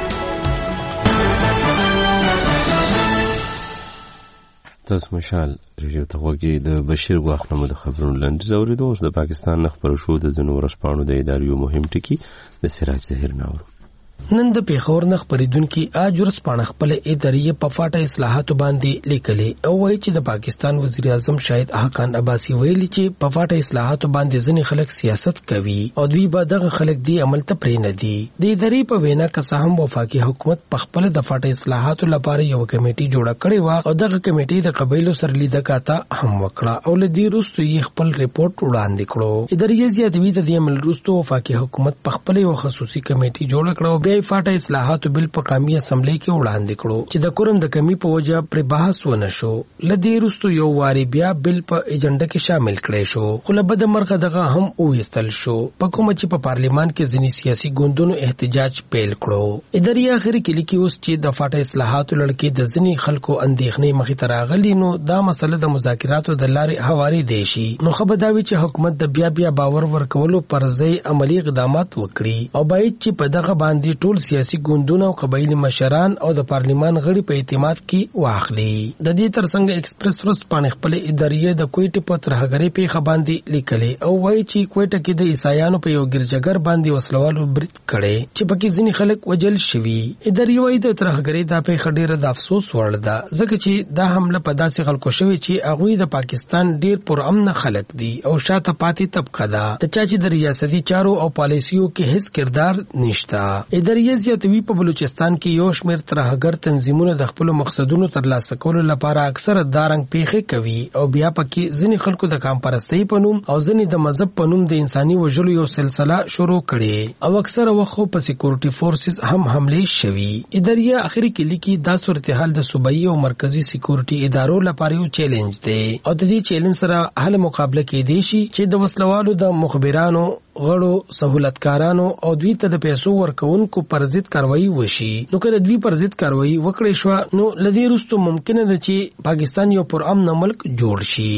تاسو مشال ریډیو ته غوږی د بشیر ګواخ نامه د خبرونو لنډیز اورېدو. اوس د پاکستان نه خپاره شو د ځینو ورځپاڼو د ادارې مهم ټکي د سراج ظهیر نه اورو. نن د پیښور نه خبرېدونکي اج ورځپاڼه خپل ادارې په فاټه اصلاحاتو باندې لیکلې او وایي چې د پاکستان وزیر اعظم شاهد حقان عباسي ویلي چې په فاټه اصلاحاتو باندې ځینې خلک سیاست کوي او دوی به دغه خلک دی عمل ته پرې نه دي. د ادارې په وینا که څه هم وفاقي حکومت په خپل د فاټه اصلاحاتو لپاره یو کمیټي جوړه کړې وه او دغه کمیټي د قبایلو سره لیده کاته هم وکړه او له دې وروسته یې خپل ریپورټ وړاندې کړو. ادارې زیاتوي د دې عمل وروسته وفاقي حکومت په خپل یو خصوصي کمیټي جوړه کړه. فاټه اصلاحاتو بل په قومي اسمبلی کې وړاندې کړو چې د کورم د کمی په وجه پر بحث ونه شو. لدی رستو یو واری بیا بل په ایجنډا کې شامل کړي شو خو له بده مرغه دغه هم وېستل شو په کومه چې په پارلیمان کې ځینې سیاسي ګوندونو احتجاج پیل کړو. اداري اخر کې لیکي اوس چې د فاټه اصلاحاتو لړکې د ځینې خلکو اندېښنې مخې ته راغلي نو دا مسله د مذاکراتو د لارې هواري دی شي. نو خبرداوي چې حکومت د بیا بیا باور ورکولو پر ځای عملی اقدامات وکړي او باید چې په دغه باندې ټول سیاسي ګوندونه او قبایلی مشران او د پارلیمان غړي په اعتماد کې واخلي. د دې ترڅنګ ایکسپریس ورځپاڼه خپل ادارې د کوټې په ترهګرۍ پیښه باندې لیکلې او وایي چې کوټه کې د عیسایانو په یو ګرجګر باندې وسلوالو برید کړي چې پکې ځینې خلک وجل شوي. ادارې وایي د ترهګرۍ دا پیښه ډېره د افسوس وړ ده ځکه چې دا حمله په داسې خلکو شوې چې هغوی د پاکستان ډېر پرامن خلک دي او شاته پاتې طبقه ده د چا چې د ریاستي چارو او پالیسیو کې هیڅ کردار نشته. ادارې زیاتوي په بلوچستان کې یو شمېر ترهګر تنظیمونه د خپلو مقصدونو ترلاسه کولو لپاره اکثره دارنګ پیښې کوي او بیا پکې ځینې خلکو د کام پرستۍ په نوم او ځینې د مذهب په نوم د انساني وژلو یو سلسله شروع کړي او اکثره وخت په سکیورټي فورسز هم حملې شوي. ادارې اخري کې لیکي دا صورتحال د صوبایي او مرکزی سکیورټي ادارو لپاره یو چیلنج دی او د دې چیلنج سره هله مقابله کېدای شي چې د وسلوالو د مخبرانو غړو سہولتکارانو او دوی ته د پیسو ورکوونکو پر ضد کاروایی وشي. نو که د دوی پر ضد کاروایی وکړي شو نو لدی وروسته ممکنه ده چې پاکستان یو پرامن ملک جوړ شي.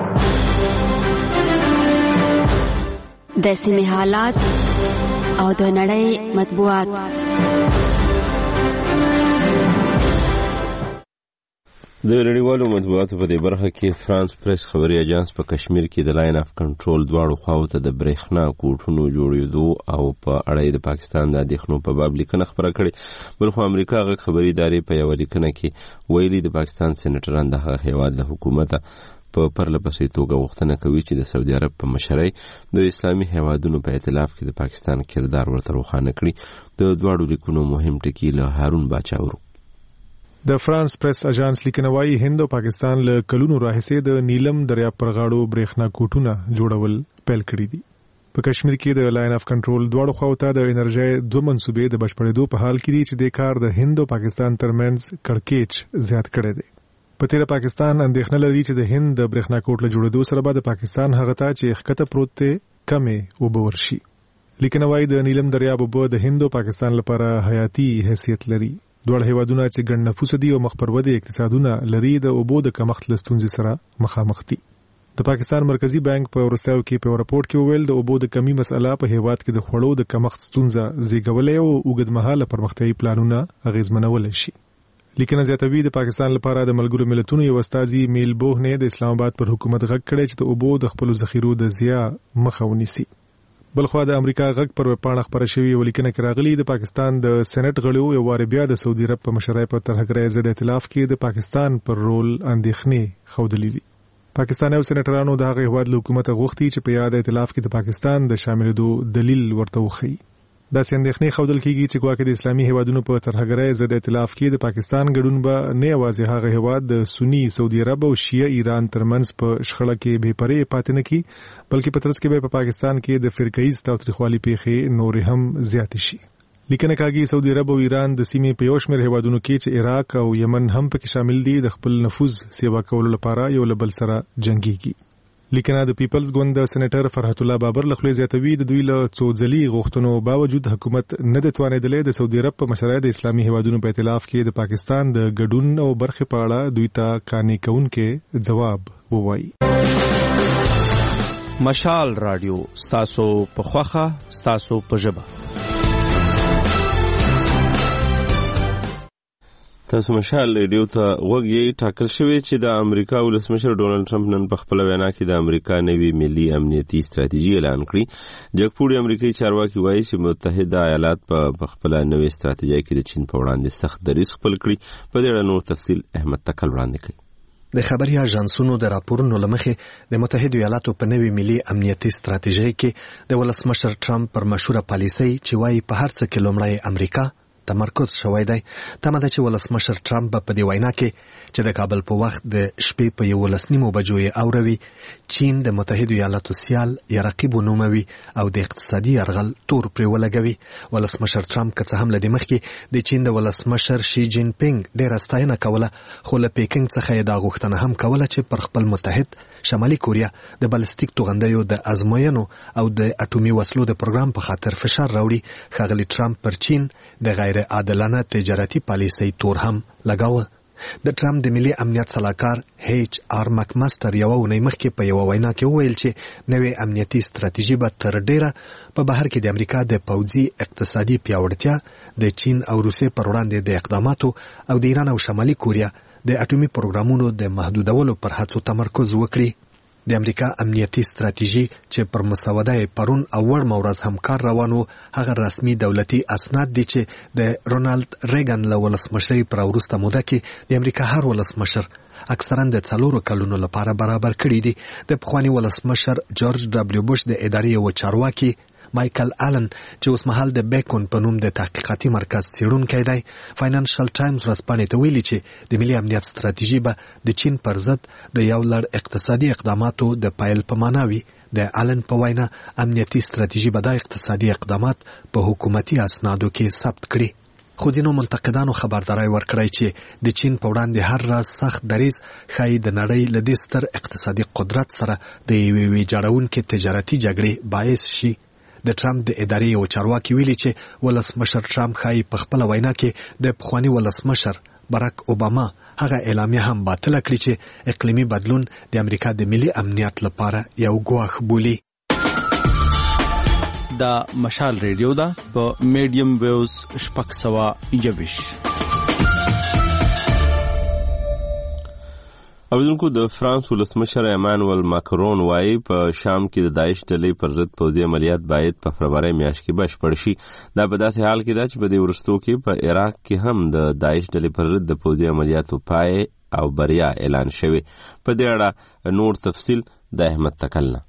د سیمې حالات او د نړۍ مطبوعات. د نړیوالو مطبوعاتو په دې برخه کې فرانس پریس خبري اژانس په کشمیر کې د لاین اف کنټرول دواړو خواو ته د برېښنا کوټونو جوړېدو او په اړه د پاکستان د اندېښنو په باب لیکنه خبره کړې. بلخو امریکا غږ خبري ادارې په یوه لیکنه کې ویلي د پاکستان سېنیټران د هغه هېواد له حکومته په پرله پسې توګه غوښتنه کوي چې د سعودي عرب په مشرۍ د اسلامي هېوادونو په ائتلاف کې د پاکستان کردار ورته روښانه کړي. د دواړو لیکونو مهم ټکي له هارون باچا ورو. د فرانس پریس اژانس لیکنه وايي هند او پاکستان له کلونو راهیسې د نیلم دریاب پر غاړو برېښنا کوټونه جوړول پیل کړي دي. په کشمیر کې د لاین اف کنټرول دواړو خواو ته د انرژي دوه منصوبې د بشپړېدو په حال کې دي چې د کار د هند او پاکستان ترمنځ کړکېچ زیات کړی دی. په تیره پاکستان اندېښنه لري چې د هند د برېښنا کوټ له جوړېدو سره به د پاکستان هغه ته چې ښکته پروت دی کمې اوبه ورشي. لیکنه وايي د نیلم دریاب اوبه د هند او پاکستان لپاره حیاتي حیثیت لري. دوړ هیوادونه چې ګڼ نفوس دي او مخ پر ودې اقتصادونه لري د اوبو د کمښت له ستونزې سره مخامخ دي. د پاکستان مرکزی بانک په ورستیو کې په راپورټ کې وویل د اوبو د کمی مسله په هیواد کې د خوړو د کمښت ستونزه زیږولې او اوږدمهاله پرمختیايي پلانونه اغیزمنول شي. لیکنه زیاتوي د پاکستان لپاره د ملګرو ملتونو یو استازي میل بوه نه د اسلام آباد پر حکومت غږ کړی چې د اوبو د خپل ذخیرو د زیات مخه ونیسي. بلخو د امریکا غږ پر وپاڼه خبره شوی ولیکنه کې راغلی د پاکستان د سېنات غړو یو وار بیا د سعودي عرب په مشرۍ په ترهګرۍ ضد ائتلاف کې د پاکستان پر رول اندېښنې ښودلې دي. پاکستاني سېناترانو د هغه هیواد له حکومت غوښتي چې په یاد ائتلاف کې د پاکستان د شاملېدو دلیل ورته وښيي. دا اندېښنې ښودل کیږي چې ګواکې د اسلامي هیوادونو په ترهګرۍ ضد ائتلاف کې د پاکستان ګډون به نه یوازې هغه هیواد د سنی سعودي عرب او شیعه ایران ترمنځ په شخړه کې بې پرې پاتې نه کی بلکې په ترڅ کې به په پاکستان کې د فرقه‌ایز تاوتریخوالي پیښې نور هم زیات شي. لیکنه کاږي سعودي عرب او ایران د سیمې په یو شمېر هیوادونو کې چې عراق او یمن هم پکې شامل دي د خپل نفوذ سیوا کولو لپاره یو له بل سره جنگيږي. لیکنه د پیپلز ګوند د سېنیټر فرحت الله بابر لخوا زیاتوي د دوی له څو ځلي غوښتنو باوجود حکومت نه د توانېدلې د سعودي عرب په مشرۍ د اسلامي هیوادونو په ائتلاف کې د پاکستان د ګډون او برخې په اړه دوی ته قانع کوونکې جواب ووایي. مشال رادیو ستاسو په خوخه ستاسو په ژبه. تاسو مشال ریډیو ته وګورئ. ټاکل شوی چې د امریکا ولسمشر ډونالد ټرمپ نن په خپل وینا کې د امریکا نوي ملي امنیتي ستراتیژي اعلان کړي. جګپوړي امریکایي چارواکي وایي چې متحده ایالات په خپل نوې ستراتیژي کې د چین په وړاندې سخت دریځ خپل کړي. په دې اړه نور تفصیل احمد تکل وړاندې کوي. د خبري اژانسونو د راپورونو لمخې د متحده ایالاتو په نوي ملي امنیتي ستراتیژي کې د ولسمشر ټرمپ پر مشهوره پالیسۍ چې وایي په هر څه کې لومړی امریکا تمرکز شوی دی. تمه ده چې ولسمشر ټرمپ په دې وینا کې چې د کابل په وخت د شپې په یولس نیمو بجو یې اوروي چین د متحده ایالاتو سیال یا رقیب ونوموي او د اقتصادي یرغل تور پرې ولګوي. ولسمشر ټرمپ که څه هم له دې مخکې د چین د ولسمشر شي جین پینګ ډېره ستاینه کوله خو له پیکنګ څخه یې دا غوښتنه هم کوله چې پر خپل متحد شمالي کوریا د بالستیک توغندیو د ازموینو او د اټومي وسلو د پروګرام په خاطر فشار راوړي. ښاغلي ټرمپ پر چین د غیر عادلانه تجارتي پالیسۍ تور هم لګاوه. د ټرمپ د ملي امنیت صلاحکار هیچ آر مکماستر یو ونې مخکې په یو وینا کې وویل چې نوې امنیتي ستراتیژي به تر ډیره په بهر کې د امریکا د پوځي اقتصادي پیاوړتیا د چین او روسیې پر وړاندې د اقداماتو او د ایران او شمالي کوریا د اټومي پروګرامونو د محدودولو پر هڅو تمرکز وکړي. د امریکا امنیتي ستراتیژي چې پر مسوده پرون او ورځ مورز هم کار روانو هغه رسمي دولتي اسناد دي چې د رونالد ریګن له ولسمشرۍ پر وروسته موده کې د امریکا هر ولسمشر اکثرا د څلورو کلونو لپاره برابر کړي دي. د پخوانی ولسمشر جورج ډبلیو بوش د ادارې یو چارواکي مایکل آلن چې اوس مهال د بیکون په نوم د تحقیقاتي مرکز څېړونکی دی فاینانشل ټایمز ورځپاڼې ته ویلي چې د ملي امنیت ستراتیژي به د چین پر ضد د یو لړ اقتصادي اقداماتو د پایل په معنا وي. د آلن په وینا امنیتي ستراتیژي به دا اقتصادي اقدامات په حکومتي اسنادو کې ثبت کړي. خو ځینو منتقدانو خبرداری ورکړی چې د چین په وړاندې هر راز سخت دریځ ښایي د نړۍ له دې ستر اقتصادي قدرت سره د یوې ویجاړونکې تجارتي جګړې باعث شي. د ټرمپ د ادارې یو چارواکي ویلي چې ولسمشر ټرمپ ښایي په خپله وینا کې د پخواني ولسمشر براک اوباما هغه اعلامیه هم باطله کړي چې اقلیمي بدلون د امریکا د ملي امنیت لپاره یو ګواښ بولي. دا مشال ریډیو ده په میډیم ویوز شپږ سوه یوویشت. اوریدونکو د فرانس ولسمشر ایمانوئل ماکرون وايي په شام کې د داعش ډلې پر ضد پوځي عملیات باید په فروری میاشت کې بشپړ شي. دا په داسې حال کې ده چې په دې وروستو کې په عراق کې هم د داعش ډلې پر ضد د پوځي عملیاتو پای او بریا اعلان شوی. په دې اړه نور تفصیل د احمد تکلنا.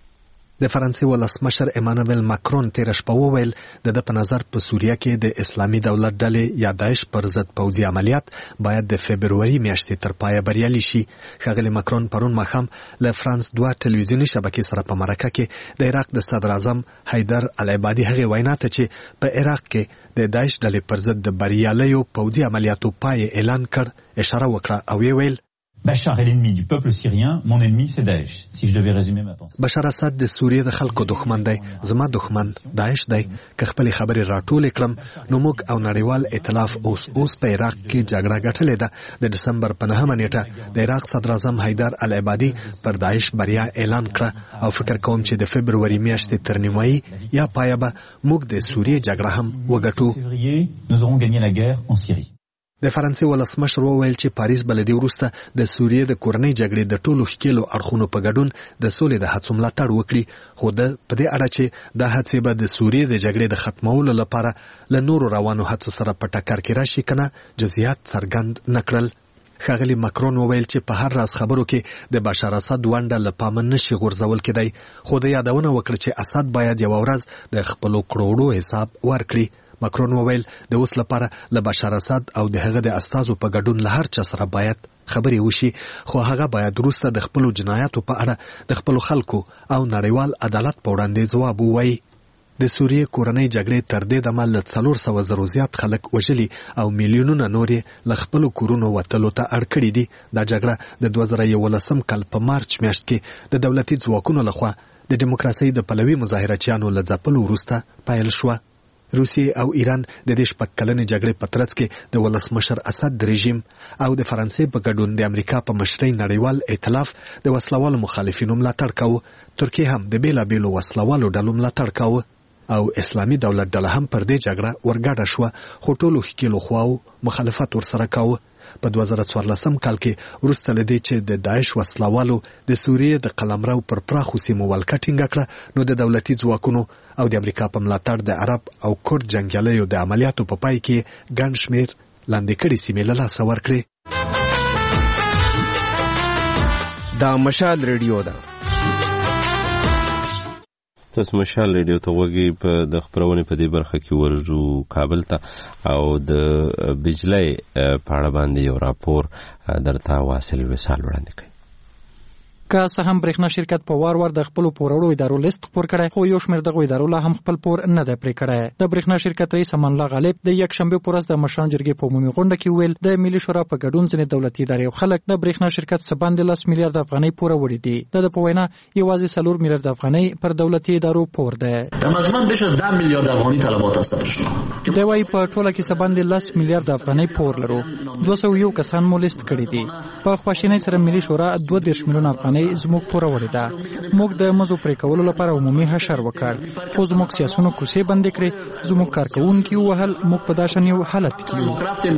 د فرانسې ولسمشر ایمانوئل ماکرون تیر شپه وویل د د په نظر په سوریه کې د اسلامي دولت ډلې یا داعش پر ضد پوځي عملیات باید د فبروري میاشتې تر پایه بریالي شي. ښاغلی ماکرون پرون ماښام له فرانس دوه ټلویزیوني شبکې سره په مرکه کې د عراق د صدر اعظم حیدر العبادي هغې وینا ته چې په عراق کې د داعش ډلې پر ضد د بریالیو پوځي عملیاتو پای اعلان کړ اشاره وکړه او یې ویل Bachar est l'ennemi du peuple syrien, mon ennemi c'est Daesh. Si je devais résumer ma pensée. بشار اسد د سوریې د خلکو دښمن دی، زما دښمن داعش دی. که خپل خبرې راټولې کړم نو موږ او نړیوال ائتلاف اوس اوس په عراق کې جګړه ګټلې ده. د دسمبر په نهمه نیټه د عراق صدر اعظم حیدر العبادي پر داعش بریا اعلان کړه او فکر کوم چې د فبروري میاشتې تر نیمایي یا پایه به موږ د سوریې جګړه هم وګټو. Nous aurons gagné la guerre en Syrie. د فرانسې ولسمشر وویل چې پاریس بلدي وروسته د سوریې د کورنۍ جګړې د ټولو ښکیلو اړخونو په ګډون د سولې د هڅو ملاتړ وکړي، خو د په دې اړه چې دا هڅې به د سوریې د جګړې د ختمولو لپاره له نورو روانو هڅو سره په ټکر کې راشي کنه جزئیات څرګند نه کړل. ښاغلی ماکرون وویل چې په هر راز خبرو کې د بشار اسد ونډه له پامه نشي غورځول کېدی، خو د یادونه وکړه چې اسد باید یوه ورځ د خپلو کروړو حساب ورکړي. ماکرون وویل د اوس لپاره له بشار اسد او د هغه د استازو په ګډون له هر چا سره باید خبرې وشي، خو هغه باید وروسته د خپلو جنایاتو په اړه د خپلو خلکو او نړیوال عدالت په وړاندې ځواب ووایي. د سوریې کورنۍ جګړې تر دې دمه له څلور سوه زرو زیات خلک وژلي او میلیونونه نور یې له خپلو کورونو وتلو ته اړ کړي دي. دا جګړه د دوه زره یولسم کال په مارچ میاشت کې د دولتي ځواکونو لخوا د دیموکراسۍ د پلوي مظاهرچیانو له ځپلو وروسته پیل شوه. روسیې او ایران د دې شپږ کلنې جګړې په ترڅ کې د ولسمشر اسد د رژیم او د فرانسې په ګډون د امریکا په مشرۍ نړیوال ائتلاف د وسلوالو مخالفینو ملاتړ کاوه. ترکیه هم د بېلابېلو وسلوالو ډلو ملاتړ کاوه او اسلامي دولت ډله هم پر دې جګړه ورګډه شوه، خو ټولو ښکیلو خواو مخالفت ورسره کاوه. په دوه زره څوارلسم کال کې وروسته له دې چې د داعش وسلوالو د سوریې د قلمرو پر پراخو سیمو ولکه ټینګه کړه، نو د دولتي ځواکونو او د امریکا په ملاتړ د عرب او کورد جنګیالیو د عملیاتو په پای کې ګڼ شمېر لاندې کړي سیمې له لاسه ورکړې. دا مشال ریډیو ده. تاسو مشال ریډیو ته وګورئ. په د خبرونې په دې برخه کې ورځو کابل ته او د بجلی په اړه باندې یو راپور درته واصل وسال وړاندې کوي. که څه هم برېښنا شرکت په وار وار د خپلو پوروړو ادارو لیست خپور کړی، خو یو شمېر دغو ادارو لا هم خپل پور نه دی پرې کړی. د برېښنا شرکت رئیس امان الله غالب د یکشنبې په ورځ د مشرانو جرګې په عمومي غونډه کې وویل د ملي شورا په ګډون ځینې دولتي ادارې او خلک د برېښنا شرکت څخه باندې لس میلیارډ افغانۍ پوره وړي دي. د په وینا یوازې څلور میلیارډ افغانۍ پر دولتي ادارو پور دی. در مجموع بیش از ده میلیارد افغانی طلبات است در شما. دی وايي په ټوله کې څه باندې لس میلیارډ افغانۍ پور لرو. دوه سوه یو کسان مو لیست کړي دي. په خواشینۍ سره ملي شورا دوه دېرش میلیونه افغانۍ زموږ پوره وړي ده. موږ د مزو پرې کولو لپاره عمومي حشر وکړ، خو زموږ سیاسونو کوڅې بندې کړې، زموږ کارکوونکي ووهل، موږ په داسې یو حالت کې یو.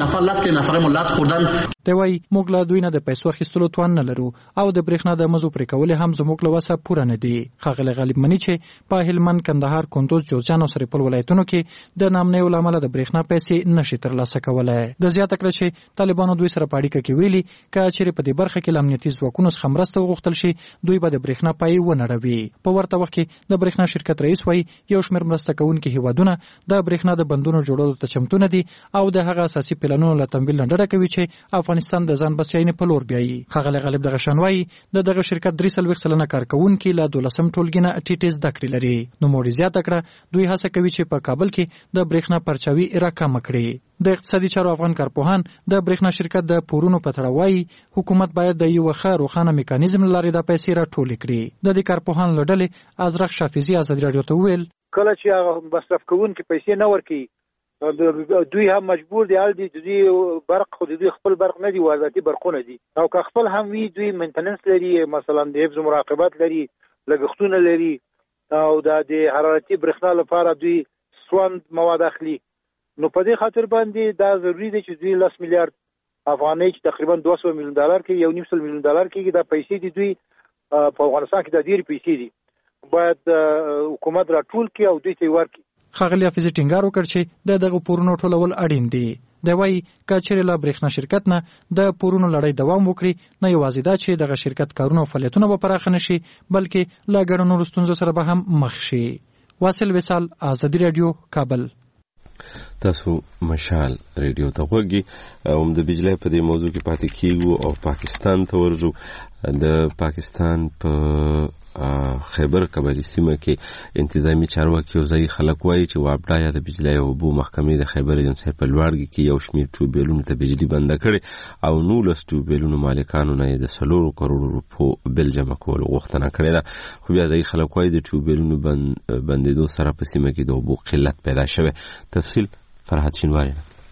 دی وايي موږ له دوی نه د پیسو اخیستلو توان نه لرو او د برېښنا د مزو پرې کول هم زموږ له وسه پوره نه دي. ښاغلی غالب مني چې په هلمند، کندهار، کندوز، جوزجان او سرپل ولایتونو کې د نامنیو له امله د برېښنا پیسې نشي ترلاسه کولی. د زیاته کړه چې طالبانو دوی سره په اړیکه کې ویلي که چیرې په دې برخه کې له امنیتي ځواکونو څخه مرسته وغوښتل شي دوی به د برېښنا پای ونړوي. په ورته وخت کې د برېښنا شرکت رئیس وايي یو شمېر مرسته کوونکي هیوادونه د برېښنا د بندونو جوړولو ته چمتو نه دي او د هغه اساسي پلانونو له تمویل نه ډډه کوي چې افغانستان د ځان بسیاینې په لور بیایي. ښاغلی غالب دغه شان وايي د دغه شرکت درې څلوېښت سلنه کارکوونکي له دولسم ټولګي نه ټیټې زده کړې لري. نوموړي زیاته کړه دوی هڅه کوي چې په کابل کې د برېښنا پرچاوي راکمه کړي. د اقتصادي چارو افغان کارپوهان د برېښنا شرکت د پورونو په تړاو وايي حکومت باید د یو ښه روښانه میکانیزم له لارې دا پیسې راټولې کړي. د دې کارپوهان له ډلې ازرق شافیزي ازادي راډیو ته وویل کله چې هغه مصرف کوونکي پیسې نه ورکوي دوی هم مجبور دي حال دي دوی برق خو دوی خپل برق نه دي وارداتي برقونه دي او که خپل هم وي دوی مینټننس لري، مثلا د حفظ مراقبت لري، لګښتونه لري او د حرارتي برېښنا لپاره دوی سوند مواد اخلي. نو په دې خاطر باندې دا ضروری دی چې دوی لس میلیارډ افغانۍ چې تقریبا دوه سوه میلیون ډالر کې یو نیم سل میلیون ډالر کې دا پیسې دي دوی په افغانستان کې د ډېرې پیسې دي باید حکومت راټول کړي او دوی ته ورکړي. ښاغلي حافظ ټینګار وکړ چې د دغه پورونو ټولول اړین دي. دی وايي که چېرې له برېښنا شرکت نه د پورونو لړۍ دوام وکړي نه یوازې دا چې دغه شرکت کارونه او فعالیتونه به پراخه نه شي بلکې له ګڼو نورو ستونزو سره به هم مخ شي. واصل وصال، آزادي رادیو، کابل. تاسو مشال ریډیو ته غوږی او د بجلی په دې موضوع کې پاتې کیږو او پاکستان ته ورځو. د پاکستان په خیبر قبایلی سیمه کې انتظامی چارواکي او ځایي خلک وایي چې وابډا یا د بجلی او اوبو محکمې د خیبر ایجنسۍ په لوړګي کې یو شمېر ټیوبیلونو ته بجلي بنده کړې او نولس ټیوبیلونو مالکانو نه یې د څلورو کروړو روپو بل جمع کولو غوښتنه کړې ده. خو بیا ځایي خلک وایي د ټیوبیلونو بندېدو سره په سیمه کې د اوبو قلت پیدا شوی. تفصیل فرحت شینواری.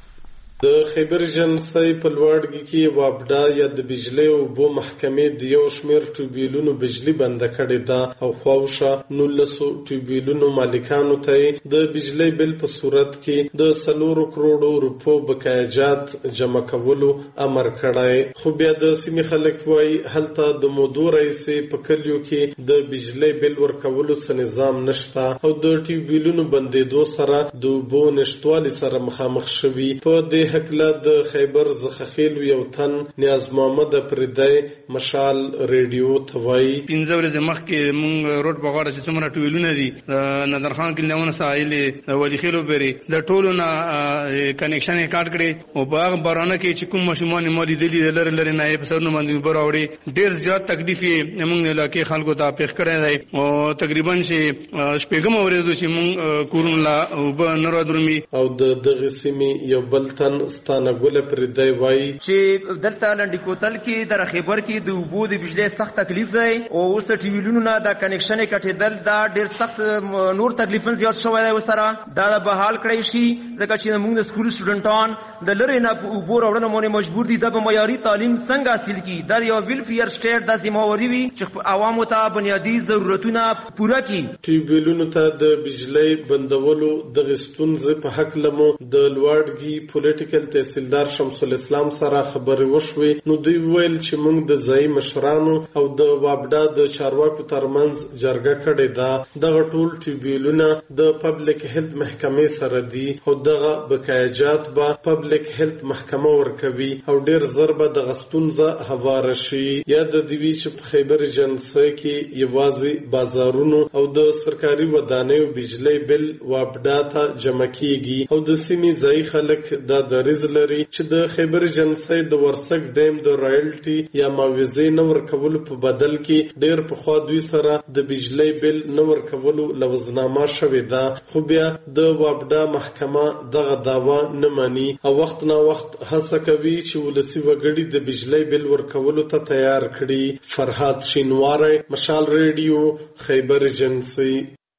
د خیبر ایجنسۍ په لوړګي کې وابډا یا د بجلی او اوبو محکمې د یو شمېر ټیوبیلونو بجلي بنده کړې ده او خواوشا نولسو ټیوبیلونو مالکانو ته د بجلی بل په صورت کې د څلورو کروړو روپو بقایجات جمع کولو امر کړی. خو بیا د سیمې خلک وایي هلته د مودو رئیسې په کلیو کې د بجلی بل ورکولو څه نظام نشته او د ټیوبیلونو بندېدو سره د اوبو نشتوالي سره مخامخ شوي. په دې هکله د خیبر زخخیل یو تن نیاز محمد پردی مشال ریډیو ته وایي پنځه ورځې مخکې مونږ روډ په غاړه چې څومره ټویلونه دي نظرخان کلیونه ساحل ولی خیلو بری د ټولو نه کنیکشن یې کاټ کړي او په هغه بارانه کې چې کوم ماشومان یې مالي دلی د لرې لرې نه یې په سرونو باندې اوبه راوړي. ډېر زیات تکلیف یې مونږ علاقې خلکو ته پېښ کړی دی او تقریبا چې شپږمه ورځ چې مونږ کورونه لا اوبه نه رادرومي. او د دغه سیمې یو بل تن ستانه ګل پردی وایي چې دلته لنډی کوتل کې در خیبر کې د اوبو د بجلی سخت تکلیف دی او اوس ټیویلونو نه د کنیکشن کټېدل دا ډېر سخت نور تکلیفونه زیات شوی دی وسره دا به حال کړی شي ځکه چې موږ د سکول سټوډنټان د لرې نه په اوبو راوړنه باندې مجبور دي د معیاري تعلیم څنګه حاصل کړي. دا یو ویلفیر سټیټ د ذمہواری وي چې عوامو ته بنیادی ضرورتونه پوره کړي. ټیوبیلونو ته د بجلی بندولو د ستونزې په حق لمو د لوړګي پولیټیکل تحصیلدار شمس الاسلام سره خبرې وشوې نو دوی ویل چې موږ د ځایي مشرانو او د وابډا د چارواکو ترمنځ جرګه کړې ده. دغه ټول ټیوبیلونه د پبلک هیلث محکمې سره دي او دغه بقایجات به پبلک هیلث محکمه ورکوي او ډېر زر به دغه ستونزه هواره شي. یا د دوی چې په خیبر ایجنسۍ کې یوازې بازارونو او د سرکاري ودانیو بجلی بل وابډا ته جمع کیږي او د سیمې ځایي خلک دا دریز لري چې د خیبر ایجنسۍ د ورسک ډیم د رایلټي یا معاوضې نه ورکولو په بدل کې ډېر پخوا دوی سره د بجلی بل نه ورکولو لوظنامه شوې ده. خو بیا د وابډا محکمه دغه دعوا نه مني او وخت نه وخت هڅه کوي چې ولسي وګړي د بجلی بل ورکولو ته تیار کړي. فرحات شینواری، مشال ریډیو، خیبر ایجنسۍ.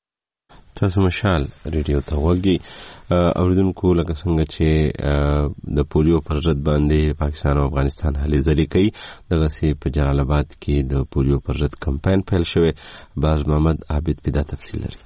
تاسو مشال ریډیو ته وګورئ. اوریدونکو لکه څنګه چې د پولیو پر ضد باندې پاکستان او افغانستان هلې ځلې کوي دغه سي په جلال آباد کې د پولیو پر ضد کمپاین پیل شوی. باز محمد عابد پیدا تفصیل لري.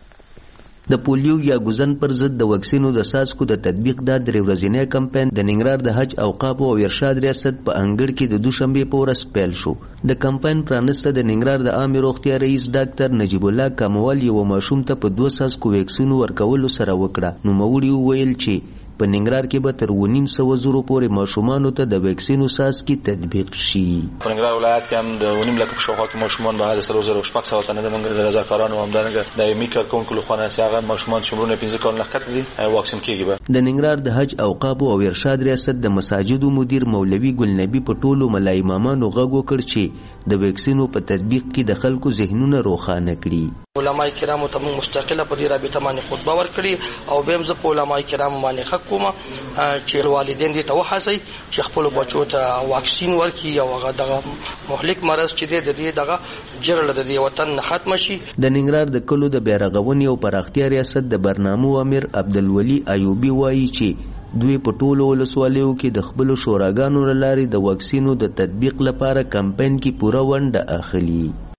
د پولیو یا ګوزن پر ضد د وکسینو د ساسکو د تطبیق دا درې ورځنی کمپاین د ننګرهار د حج اوقاف او ارشاد ریاست په انګړ کې د دوشنبه په ورځ پیل شو. د کمپاین پرانسته د ننګرهار د عامه روغتیا رئیس ډاکټر نجیب الله کموال یو ماشوم ته په دوه ساسکو وکسینو ورکولو سره وکړه. نو موړي ویل چې په ننګرهار کې به تر ونیم سوه زرو پورې ماشومانو ته د وکسینو ساسکي تطبیق شي. په ننګرهار ولایت کې هم د ونیم لک شاوخوا کې ماشومان به د څلور زره شپږ سوه تنه د منګر د رضاکارانو همدارنګه د ایمي کارکونکو لخوا نه هغه ماشومان چې عمرونه پنځه کال نه ښکته دي واکسین کیږي. د ننګرهار د حج اوقاف او ارشاد ریاست د مساجدو مدیر مولوي ګلنبي په ټولو ملای امامانو غږ وکړ چې د وکسینو په تطبیق کې د خلکو ذهنونه روښانه کړي. علماء کرامو ته موږ مستقله په دې رابطه باندې خطبه ورکړي او به موږ په علماء کرامو باندې حق کوم چې والدین دې ته وحاسي چې خپل بچو ته واکسین ورکړي او هغه دغه مهلک مرض چې د دې دغه جرړه د دې وطن ختم شي. د ننګرهار د کلو د بیرغونی او پراختیا ریاست د برنامو امیر عبدالولي ایوبي وایي چې دوی په ټولو ولسوالیو کې د خپل شوراګانو لاري د واکسینو د تطبیق لپاره کمپاین کې پوره ونډه اخلي.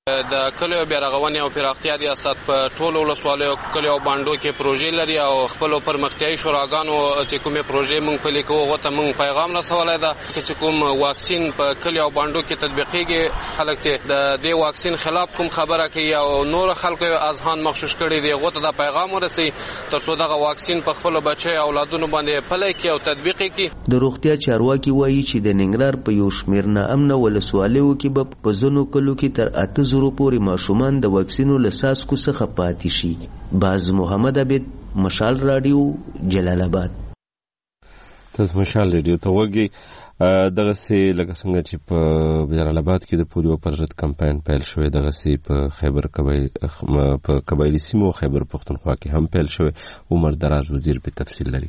د کلیو بیا رغونې او پراختیا ریاست په ټولو ولسوالیو کلیو او بانډو کې پروژې لري او خپل پرمختیایي شوراګانو چې کومې پروژې مونږ پلي کوو هغه ته مونږ پیغام رسولی ده چې کوم واکسین په کلیو او بانډو کې تطبیقېږي خلک چې د دې واکسین خلاف کوم خبره کوي او نور خلکو اذهان مغشوش کړي دي هغه ته دا پیغام ورسي تر څو دغه واکسین په خپل بچي اولادونو باندې پلي کړي او تطبیق کړي. د روغتیا چارواکي وایي چې د ننګرهار په یو شمېر ناامنه ولسوالیو کې به په ځینو کلو کې تر اته زرو پورې ماشومان د واکسینو له څاڅکو څخه پاتې شي. باز محمد عبید، مشال راډیو، جلال آباد. تاسو مشال راډیو ته وګورئ. دغه سي لکه څنګه چې په جلال آباد کې د پولیو پر ضد کمپاین پیل شوی، دغه سي په خیبر قبایل په قبایلی سیمو خیبر پختونخوا کې هم پیل شوی. عمر دراز وزیر په تفصیل لري.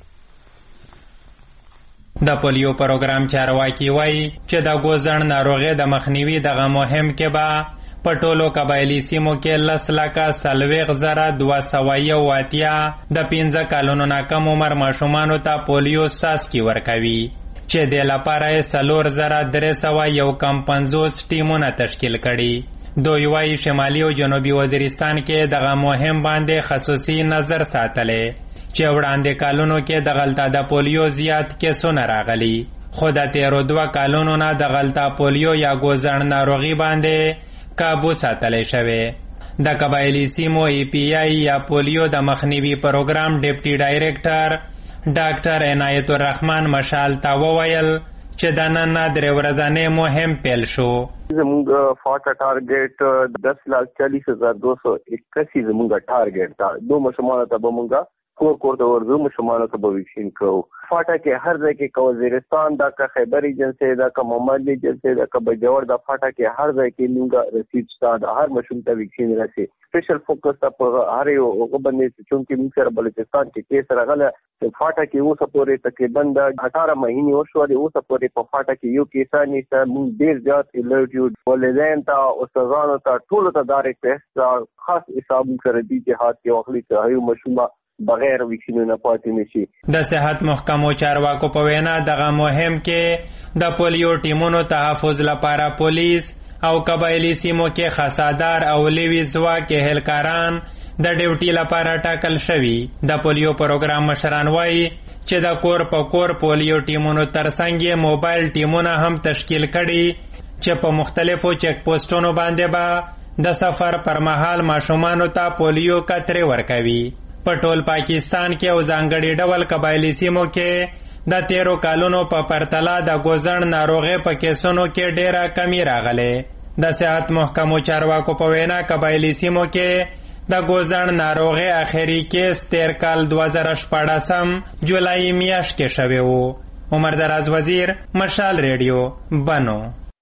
د پولیو پروګرام چارواکي وایي چې د ګوزن ناروغي د مخنیوي دغه مهم کې به په ټولو قبایلی سیمو کې لس لکه څلوېښت زره دوه سوه یو اتیا د پنځه کلونو نه کم عمر ماشومانو ته پولیو څاڅکي ورکوي چې دې لپاره یې څلور زره درې سوه یو کم پنځوس ټیمونه تشکیل کړي. دوی وایي شمالي او جنوبي وزیرستان کې دغه مهم باندې خصوصي نظر ساتلی چې وړاندې کلونو کې دغلته د پولیو زیات کیسونه راغلي، خو د تیرو دوه کلونو نه دغلته پولیو یا ګوزن ناروغي باندې کابو ساتلی شوی. د قبایلی سیمو ای پی آی یا پولیو د مخنیوي پروګرام ډیپټي ډایریکټر ډاکټر عنایت الرحمن مشال ته وویل چې د نن نه درې ورځنی مهم پیل شو. زمونږ فاټا ټارګیټ دس لاکھ چالیس هزار دو سو اکاسی زمونږ ټارګیټ تا دو ماشومانو ته به مونږ کور کور ته ورځو، ماشومانو ته به ویکسین کوو. فاټا کې هر ځای کې که وزیرستان دا که خیبر ایجنسی دا که محمد ایجنسی دا که بجور دا فاټا کې هر ځای کې مونږ رسید شته د هر ماشوم ته ویکسین رسي. سپیشل فوکس ته په هر یو هغه باندې چونکې موږ سره بلوچستان کې کیس راغله چې فاټا کې اوسه پورې تقریبا د اټھارہ مهینې وشولې، اوسه پورې په فاټا کې یو کیسه نشته. موږ ډېر زیات الرټ والدین ته استادانو ته ټولو ته دا ریکویسټ خاص حساب سره دي چې هات کې واخلي چې هیو ماشومه بغیر ویکسینونو پاتې نشي. د صحت محکمو چارواکو په وینا دغه مهم کې د پولیو ټیمونو تحفظ لپاره پولیس او قبایلی سیمو کې خاصادار او لیوی ځواک اهلکاران د ډیوټي لپاره ټاکل شوي. د پولیو پروګرام مشران وایي چې د کور په کور پولیو ټیمونو ترڅنګ موبایل ټیمونه هم تشکیل کړي چې په مختلفو چیک پوسټونو باندې به د سفر پر مهال ماشومانو ته پولیو قطرې ورکوي. په ټول پاکستان کې او ځانګړي ډول قبایلی سیمو کې د تیرو کالونو په پرتله د ګوزن ناروغۍ په کیسونو کې ډیره کمی راغلې. د صحت محکمو چارواکو په وینا قبایلی سیمو کې د ګوزن ناروغۍ اخري کیس تیر کال دوه زره شپاړسم جولای میاشت کې شوی و. عمر دراز وزیر، مشال ریډیو، بنو.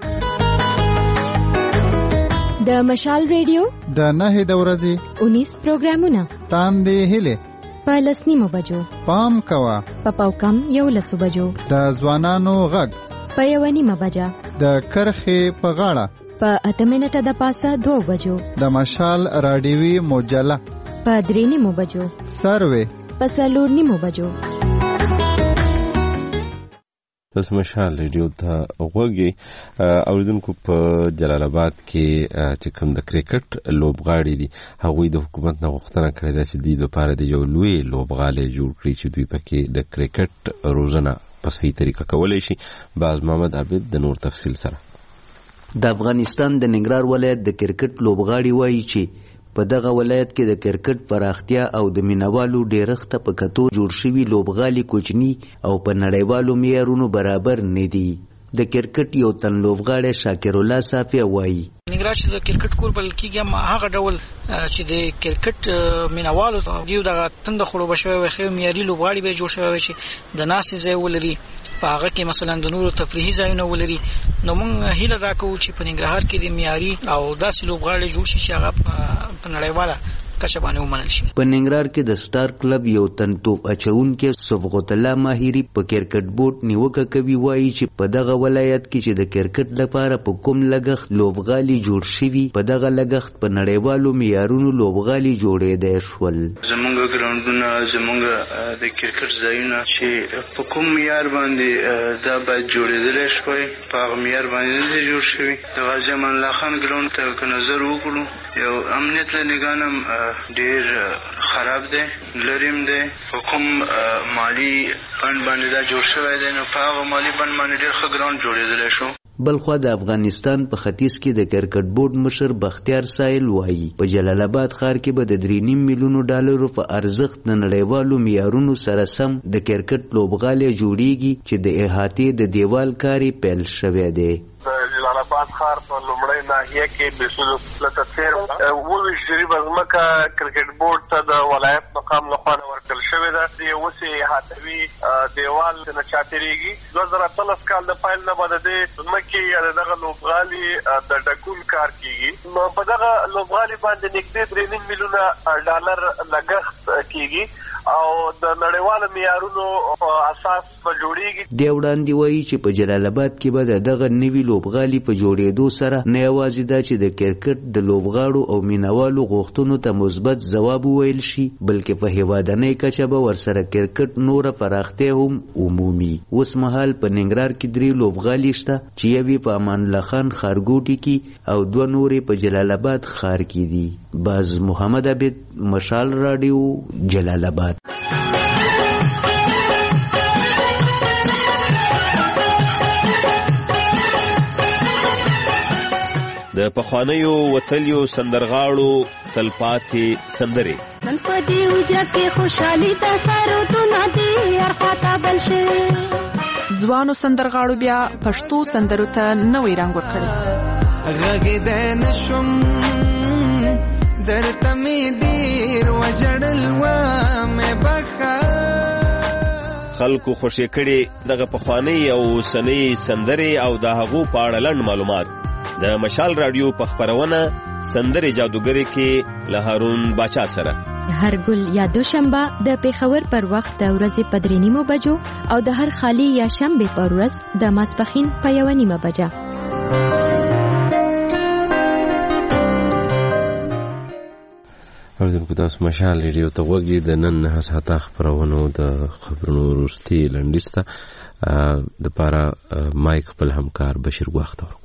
د مشال ریډیو د نهه د ورځې اونیس پروګرامونه تام دې هله په لسنیمو بجو پام کوا په پاوکم یو لسو بجو د ځوانانو غږ په یو نیمه بجا د کرخې په غاړه په اته منټه د پاسه دو بجو د مشال راډیوي مجله په درې نیمو بجو سروې په څلور نیمو بجو. تاسو مشال ریډیو ته وګورئ. اوریدونکو په جلال آباد کې چې کوم د کرکټ لوبغاړي دي هغوی د حکومت نه غوښتنه کړې ده چې دوی لپاره د یو لوی لوبغالی جوړ کړي چې دوی پکې د کرکټ روزنه په صحیح طریقه کولی شي. باز محمد عبید د نور تفصیل سره. د افغانستان د ننګرهار ولایت د کرکټ لوبغاړي وایي چې په دغه ولایت کې د کرکټ پراختیا او د مینوالو ډیرښت په کتو جوړ شوي لوبغالي کوچني او په نړیوالو معیارونو برابر نه دي. د کرکټ یو تن لوبغاړی شاکر الله صافی وایي ننګرهار چې د کرکټ کور بلل کېږي هم هغه ډول چې د کرکټ مینوالو ته دیو دغه تنده خړوبه شوی وي، ښه معیاري لوبغاړي به جوړ شوی وي چې د ناستې ځای ولري، په هغه کې مثلا د نورو تفریحي ځایونه ولري. نو موږ هیله دا کوو چې په ننګرهار کې د معیاري او داسې لوبغاړي جوړ شي چې هغه په نړیواله کچه باندې ومنل شي. په ننګرهار کې د سٹار کلب یو تن توپ اچونکي صبغت الله ماهری په کرکټ بورډ نیوکه کوي، وایي چې په دغه ولایت کې چې د کرکټ لپاره په کوم لګښت لوبغالي جوړ شوي په دغه لګښت په نړیوالو معیارونو لوبغالي جوړېدای شول. زمونږ ګراوند ګراوندونه زمونږ د کرکټ ځایونه چې په کوم معیار باندې دا باید جوړېدلی شوی په هغه معیار باندې نه دی جوړ شوي. د غازي امان الله خان ګراوند ته که نظر وکړو یو امنیت له نګاه نه ډېر خراب دی، لرې هم دی. په کوم مالي فنډ باندې دا جوړ شوی دی نو په هغه مالي فنډ باندې ډېر ښه ګراوند جوړېدلی شو. بلخوا د افغانستان په ختیځ کې د کرکټ بورډ مشر بختیار سایل وایي په جلال آباد ښار کې به د درې نیم میلیونو ډالرو په ارزښت د نړیوالو معیارونو سره سم د کرکټ لوبغالی جوړیږي چې د احاطې د دیوال کار یې پیل شوی دی. د جلال آباد ښار په لومړۍ ناحیه کې بسلو لته تیر اووه شریبه ځمکه کرکټ بورډ ته د ولایت مقام لخوا ورکړل شوې ده. د یو اوسې احاطوي دیوال نه چاپېریږي. دوه زره اتلس کال د پیل نه به د دې ځمکې یا د دغه لوبغالي د ډکون کار کېږي. نو په دغه لوبغالي باندې نږدې درې نیم میلیونه ډالر لګښت کېږي او د نړیوالو معیارونو په اساس به جوړیږي. دی وړاندې وایي چې په جلال آباد کې به د دغه نوي لوبغالي په جوړېدو سره نه یوازې دا چې د کرکټ د لوبغاړو او مینوالو غوښتنو ته مثبت ځواب وویل شي بلکې په هیوادنۍ کچه به ورسره کرکټ نوره پراختیا هم عمومي. اوس مهال په ننګرهار کې درې لوبغالي شته چې یو په امان الله خان ښارګوټي کې او دوه نورې په جلال آباد ښار کې دي. باز محمد عبید، مشال راډیو، جلال آباد. د پخوانیو وتلیو سندرغاړو تلپاتې سندرې نن په دې وجه کې خوشحالي د سرودونه دي ارخاته بل شي. ځوانو سندرغاړو بیا پښتو سندرو ته نوی رنګ ورکړی. غږېدی نشم درته مې ډېر وژړل ومې بخښه. خلکو خوشې کړي دغه پخوانۍ او اوسنۍ سندرې او د هغو په اړه لنډ معلومات د مشال راډیو په خپرونه سندرې جادوګرې کې له هارون باچا سره هر ګل یا دوشنبه د پیښور پر وخت د ورځې په درې نیمو بجو او د هر خالی یا شنبه پر ورځ د ماسپښین په یوه نیمه بجه. اردن کو تاسو مشال ریډیو ته وګورئ. د نن نه ساعته خبرونو د خبرونو وروستي لنډیسته د پاره مایک خپل همکار بشیر وخت ورکو.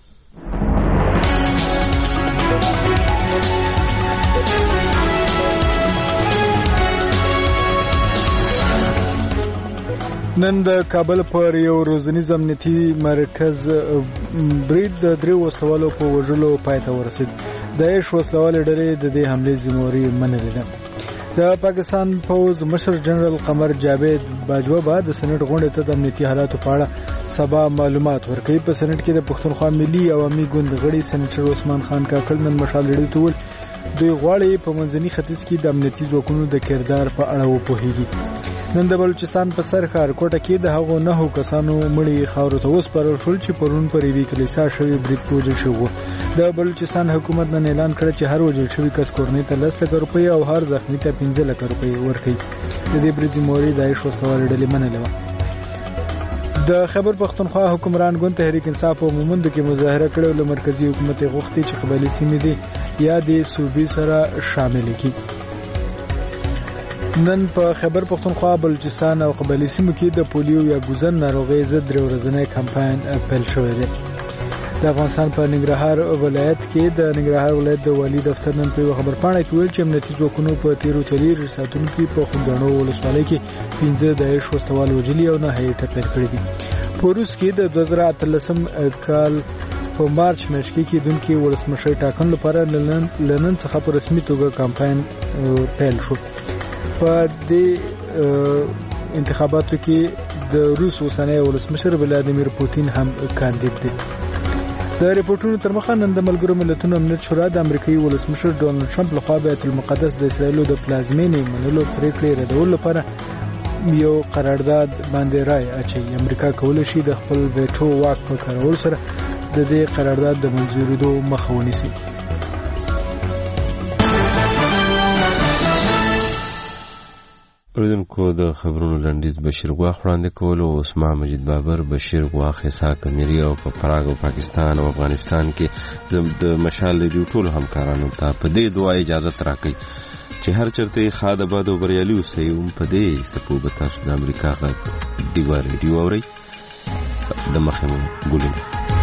نن د کابل پر یو روزنیز امنیتي مرکز برید د درې وسلوالو په وژلو پای ته ورسید. داعش وسلوالې ډلې د دې حملې ذمہواري منلې ده. د پاکستان پوز مشر جنرال قمر جاوید باجوه به د سېنات غونډې ته د امنیتي حالاتو په اړه سبا معلومات ورکوي. په سېنات کې د پښتونخوا ملي عوامي ګوند غړي سېنیټر عثمان خان کاکړ نن مشال ریډیو ته وویل دوی غواړي په منځني ختیځ کې د امنیتي ځواکونو د کردار په اړه وپوهیږي. نن د بلوچستان په سر ښارکوټه کې د هغو نهو کسانو مړي خاورو ته وسپارل شول چې پرون پر یوې کلیسا شوي برید کې وژل شوي وو. د بلوچستان حکومت نن اعلان کړی چې هر وژل شوي کس کورنۍ ته لس لکه روپۍ او هر زخمي ته پنځه لکه روپۍ ورکوي. د دې برید ذمہواري داعش وسلوالې ډلې منلې وه. د خیبر پښتونخوا حکمران ګوند تحریک انصاف په مومند کې مظاهره کړې او له مرکزي حکومت غوښتي چې قبایلي سیمې دي یا د صوبې سره شامل کړي. نن په خیبر پښتونخوا، بلوچستان او قبایلي سیمو کې د پولیو یا ګوزن ناروغۍ ضد درې ورځنی کمپاین پیل شوی دی. د افغانستان په ننګرهار ولایت کې د ننګرهار ولایت د والي دفتر نن په یوه خبرپاڼه کې ویل چې امنیتي ځواکونو په تیرو څلېرویشت ساعتونو کې په خونداڼو ولسوالۍ کې پنځه داعش وسلوال وژلي او نه یې ټپیان کړي دي. په روس کې د دوه زره اتلسم کال په مارچ میاشت کې کېدونکي ولسمشرۍ ټاکنو لپاره له نن څخه په رسمي توګه کمپاین پیل شو. په دې انتخاباتو کې د روس اوسنی ولسمشر ولادیمیر پوتین هم کاندید دی. د ریپورتونو تر مخه نن د ملګرو ملتونو امنیت شورا د امریکایي ولسمشر ډونالډ ټرمپ لخوا بیت المقدس د اسرایلو د پلازمینې منلو پریکړې ردولو لپاره یو قرارداد باندې رای اچوي. امریکا کولی شي د خپل ویټو واک په کارولو سره د دې قرارداد د منظوریدو مخه ونیسي. اوریدونکو د خبرونو لنډیز بشیر ګواخ وړاندې کول او اسماء مجید بابر، بشیر ګواخ، اسحاق امیری او په پراګ او پاکستان او افغانستان کې د مشال ریډیو ټول همکارانو ته په دې دعا اجازه راکړي چې هر چرته خاده باد او بریالي اوسئ. هم په دې سپو به تاسو د امریکا غږ ډیوا ریډیو اورئ. د مخه مو ګلونه.